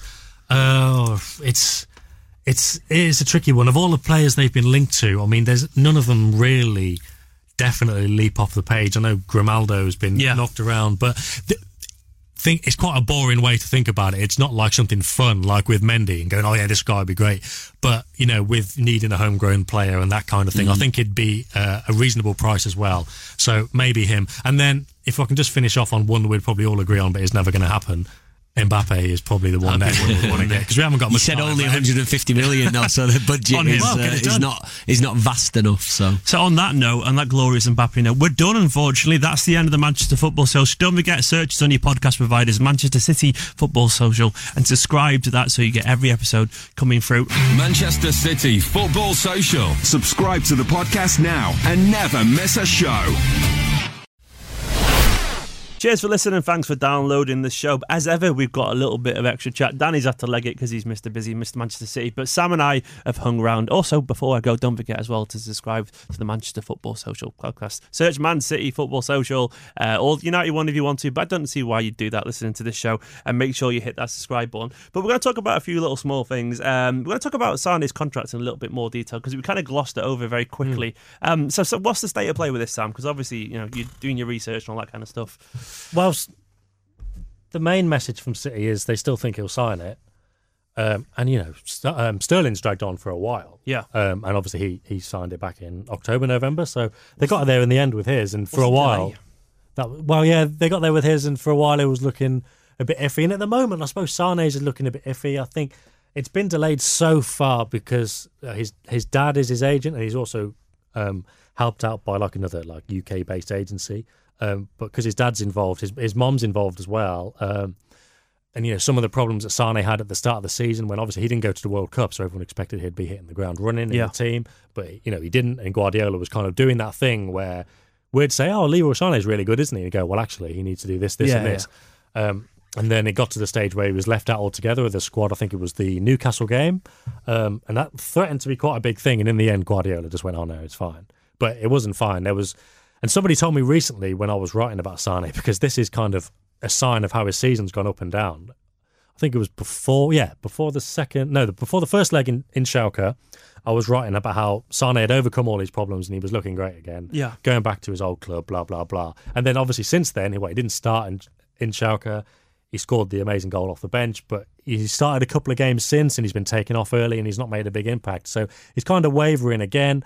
Oh, it's. It's it is a tricky one. Of all the players they've been linked to, I mean, there's none of them really definitely leap off the page. I know Grimaldo's been yeah. knocked around, but th- think it's quite a boring way to think about it. It's not like something fun, like with Mendy and going, oh yeah, this guy would be great. But, you know, with needing a homegrown player and that kind of thing, mm. I think it'd be uh, a reasonable price as well. So maybe him. And then if I can just finish off on one that we'd probably all agree on, but it's never going to happen, Mbappe is probably the one that we would want to get, because we haven't got much. You said time, only one hundred fifty million now, so the budget is, uh, is not is not vast enough. So, so on that note, on that glorious Mbappe note, we're done. Unfortunately, that's the end of the Manchester Football Social. Don't forget, search us on your podcast providers, Manchester City Football Social, and subscribe to that so you get every episode coming through. Manchester City Football Social. Subscribe to the podcast now and never miss a show. Cheers for listening. Thanks for downloading the show. As ever, we've got a little bit of extra chat. Danny's had to leg it because he's Mister Busy, Mister Manchester City. But Sam and I have hung around. Also, before I go, don't forget as well to subscribe to the Manchester Football Social podcast. Search Man City Football Social, uh, or United One if you want to. But I don't see why you'd do that listening to this show. And make sure you hit that subscribe button. But we're going to talk about a few little small things. Um, we're going to talk about Sané's contract in a little bit more detail because we kind of glossed it over very quickly. Mm. Um, so, so what's the state of play with this, Sam? Because obviously, you know, you're doing your research and all that kind of stuff. Well, the main message from City is they still think he'll sign it. Um, and, you know, St- um, Sterling's dragged on for a while. Yeah. Um, and obviously he, he signed it back in October, November. So they got there in the end with his. And for a while, that well, yeah, they got there with his. And for a while it was looking a bit iffy. And at the moment, I suppose Sané's is looking a bit iffy. I think it's been delayed so far because uh, his his dad is his agent. And he's also um, helped out by like another like U K-based agency. Um, but because his dad's involved, his his mom's involved as well. Um, and, you know, some of the problems that Sané had at the start of the season when obviously he didn't go to the World Cup, so everyone expected he'd be hitting the ground running in yeah. the team. But, you know, he didn't. And Guardiola was kind of doing that thing where we'd say, oh, Leroy Sané's really good, isn't he? And he'd go, well, actually, he needs to do this, this yeah, and this. Yeah. Um, and then it got to the stage where he was left out altogether with the squad. I think it was the Newcastle game. Um, and that threatened to be quite a big thing. And in the end, Guardiola just went, oh, no, it's fine. But it wasn't fine. There was... And somebody told me recently when I was writing about Sané, because this is kind of a sign of how his season's gone up and down. I think it was before, yeah, before the second, no, the, before the first leg in, in Schalke, I was writing about how Sane had overcome all these problems and he was looking great again. Yeah. Going back to his old club, blah, blah, blah. And then obviously since then, he, well, he didn't start in, in Schalke. He scored the amazing goal off the bench, but he started a couple of games since and he's been taken off early and he's not made a big impact. So he's kind of wavering again.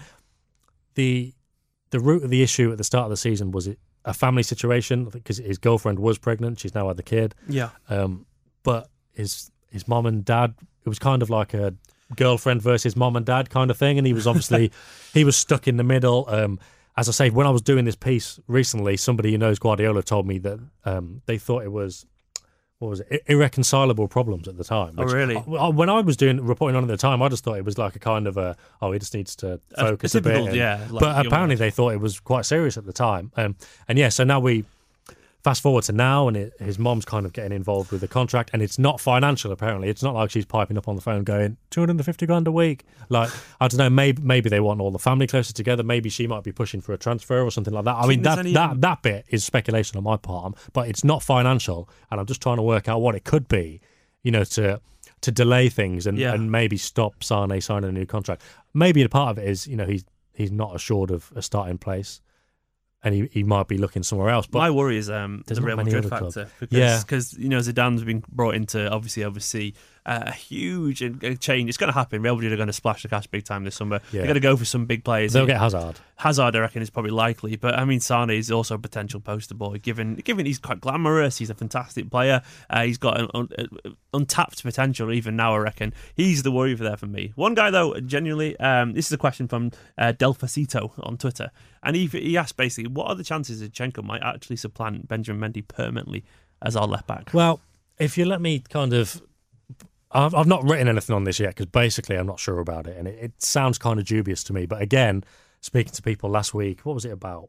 The the root of the issue at the start of the season was a family situation because his girlfriend was pregnant. She's now had the kid. Yeah. Um, but his his mom and dad, it was kind of like a girlfriend versus mom and dad kind of thing. And he was obviously, he was stuck in the middle. Um, as I say, when I was doing this piece recently, somebody who knows Guardiola told me that um, they thought it was, what was it, irreconcilable problems at the time. Oh, really? I, when I was doing reporting on at the time, I just thought it was like a kind of a, oh, he just needs to focus a, a, a bit. And, yeah, like but apparently they thought it was quite serious at the time. Um, and yeah, so now we fast forward to now, and it, his mom's kind of getting involved with the contract, and it's not financial. Apparently, it's not like she's piping up on the phone going two hundred and fifty grand a week. Like I don't know, maybe maybe they want all the family closer together. Maybe she might be pushing for a transfer or something like that. I mean, that any, that um... that bit is speculation on my part, but it's not financial, and I'm just trying to work out what it could be, you know, to to delay things and, yeah. and maybe stop Sane signing a new contract. Maybe a part of it is, you know, he's he's not assured of a starting place. And he, he might be looking somewhere else. But my worry is um, the Real Madrid factor. Because, yeah. Because, you know, Zidane's been brought in to obviously oversee uh, a huge change. It's going to happen. Real Madrid are going to splash the cash big time this summer. Yeah. They're going to go for some big players. They'll get Hazard. Hazard, I reckon, is probably likely. But, I mean, Sane is also a potential poster boy, given given he's quite glamorous. He's a fantastic player. Uh, he's got an un, uh, untapped potential even now, I reckon. He's the worry for there for me. One guy, though, genuinely, um, this is a question from uh, Delfacito on Twitter. And he, he asked basically, what are the chances Zinchenko might actually supplant Benjamin Mendy permanently as our left back? Well, if you let me kind of... I've, I've not written anything on this yet because basically I'm not sure about it. And it, it sounds kind of dubious to me. But again, speaking to people last week, what was it about?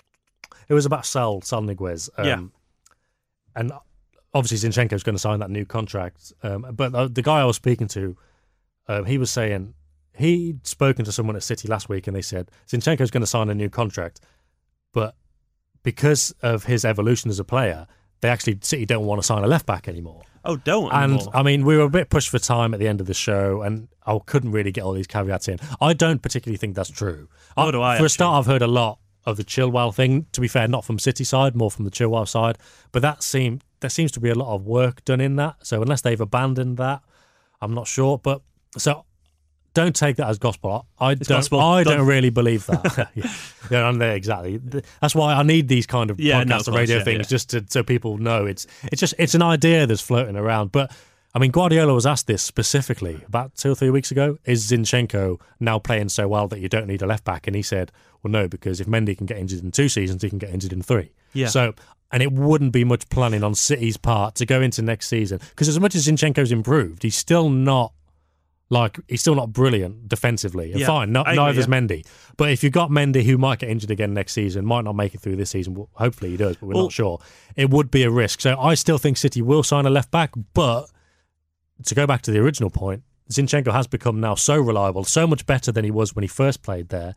It was about Sal, Sal Niguez. Um, yeah. And obviously Zinchenko's going to sign that new contract. Um, but the, the guy I was speaking to, um, he was saying... He'd spoken to someone at City last week and they said Zinchenko's going to sign a new contract, but because of his evolution as a player, they actually, City don't want to sign a left-back anymore. Oh, don't And, anymore. I mean, we were a bit pushed for time at the end of the show and I couldn't really get all these caveats in. I don't particularly think that's true. Nor do I, For actually. a start, I've heard a lot of the Chilwell thing, to be fair, not from City side, more from the Chilwell side, but that seem, there seems to be a lot of work done in that, so unless they've abandoned that, I'm not sure. But, so... Don't take that as gospel. I it's don't. Gospel. I don't. don't really believe that. yeah, yeah, I'm there exactly. That's why I need these kind of yeah, podcasts no, and of course, radio yeah, things, yeah. just to, so people know it's it's just it's an idea that's floating around. But I mean, Guardiola was asked this specifically about two or three weeks ago. Is Zinchenko now playing so well that you don't need a left back? And he said, "Well, no, because if Mendy can get injured in two seasons, he can get injured in three." Yeah. So. And it wouldn't be much planning on City's part to go into next season because as much as Zinchenko's improved, he's still not. Like, he's still not brilliant defensively. And yeah, fine, no, agree, neither's yeah. Mendy. But if you've got Mendy who might get injured again next season, might not make it through this season, well, hopefully he does, but we're well, not sure, it would be a risk. So I still think City will sign a left-back, but to go back to the original point, Zinchenko has become now so reliable, so much better than he was when he first played there.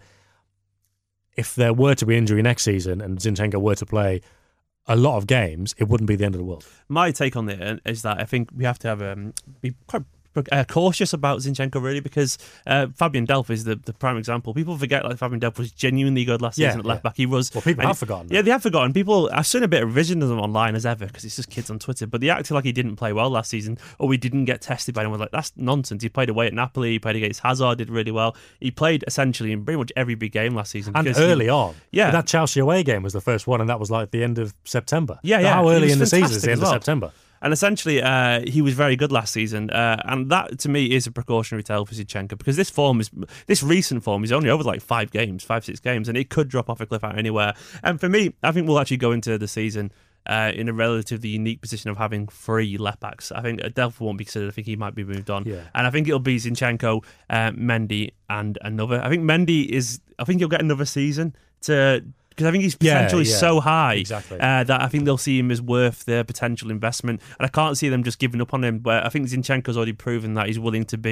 If there were to be injury next season and Zinchenko were to play a lot of games, it wouldn't be the end of the world. My take on it is that I think we have to have um, be quite uh, cautious about Zinchenko really because uh, Fabian Delph is the, the prime example. People forget like Fabian Delph was genuinely good last Yeah, season at left yeah. back. He was. Well, people and- have forgotten that. Yeah, they have forgotten. People. I've seen a bit of revisionism online as ever because it's just kids on Twitter. But they acted like he didn't play well last season or we didn't get tested by anyone. Like that's nonsense. He played away at Napoli. He played against Hazard. Did really well. He played essentially in pretty much every big game last season. And because early he, on. Yeah. That Chelsea away game was the first one, and that was like the end of September. Yeah, yeah. How He early was in the season is fantastic the as end well. of September? And essentially, uh, he was very good last season, uh, and that to me is a precautionary tale for Zinchenko because this form is this recent form is only over like five games, five six games, and it could drop off a cliff out anywhere. And for me, I think we'll actually go into the season uh, in a relatively unique position of having three left backs. I think Delph won't be considered. I think he might be moved on, Yeah. and I think it'll be Zinchenko, uh, Mendy, and another. I think Mendy is. I think he'll get another season to. Because I think his potential Yeah, is yeah, so high exactly. uh, that I think they'll see him as worth their potential investment. And I can't see them just giving up on him. But I think Zinchenko's already proven that he's willing to be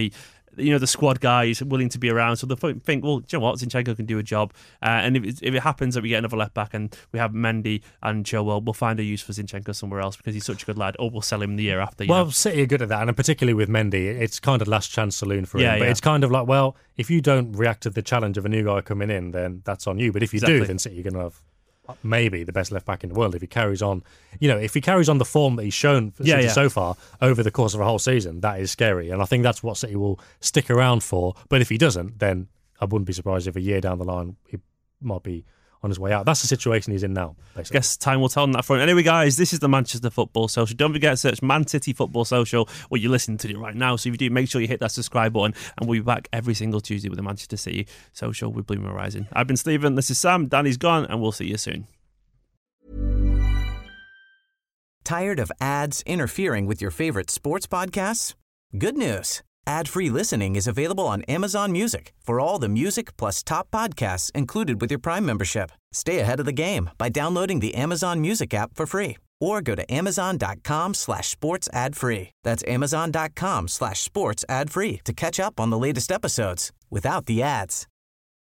you know, the squad guys willing to be around. So they think, well, do you know what, Zinchenko can do a job. Uh, and if it, if it happens that we get another left back and we have Mendy and Chilwell, we'll find a use for Zinchenko somewhere else because he's such a good lad, or we'll sell him the year after. Well, know. City are good at that, and particularly with Mendy, it's kind of last chance saloon for yeah, him. But yeah. it's kind of like, well, if you don't react to the challenge of a new guy coming in, then that's on you. But if you exactly. do, then City are going to have maybe the best left back in the world if he carries on. You know, if he carries on the form that he's shown for yeah, City yeah. so far over the course of a whole season, that is scary. And I think that's what City will stick around for. But if he doesn't, then I wouldn't be surprised if a year down the line he might be on his way out. That's the situation he's in now, basically. Guess time will tell on that front. Anyway, guys, this is the Manchester Football Social. Don't forget to search Man City Football Social, or you're listening to it right now. So if you do, make sure you hit that subscribe button, and we'll be back every single Tuesday with the Manchester City Social with Blue Moon Rising. I've been Stephen, this is Sam, Danny's gone, and we'll see you soon. Tired of ads interfering with your favorite sports podcasts? Good news. Ad-free listening is available on Amazon Music for all the music plus top podcasts included with your Prime membership. Stay ahead of the game by downloading the Amazon Music app for free or go to amazon.com slash sports ad free. That's amazon.com slash sports ad free to catch up on the latest episodes without the ads.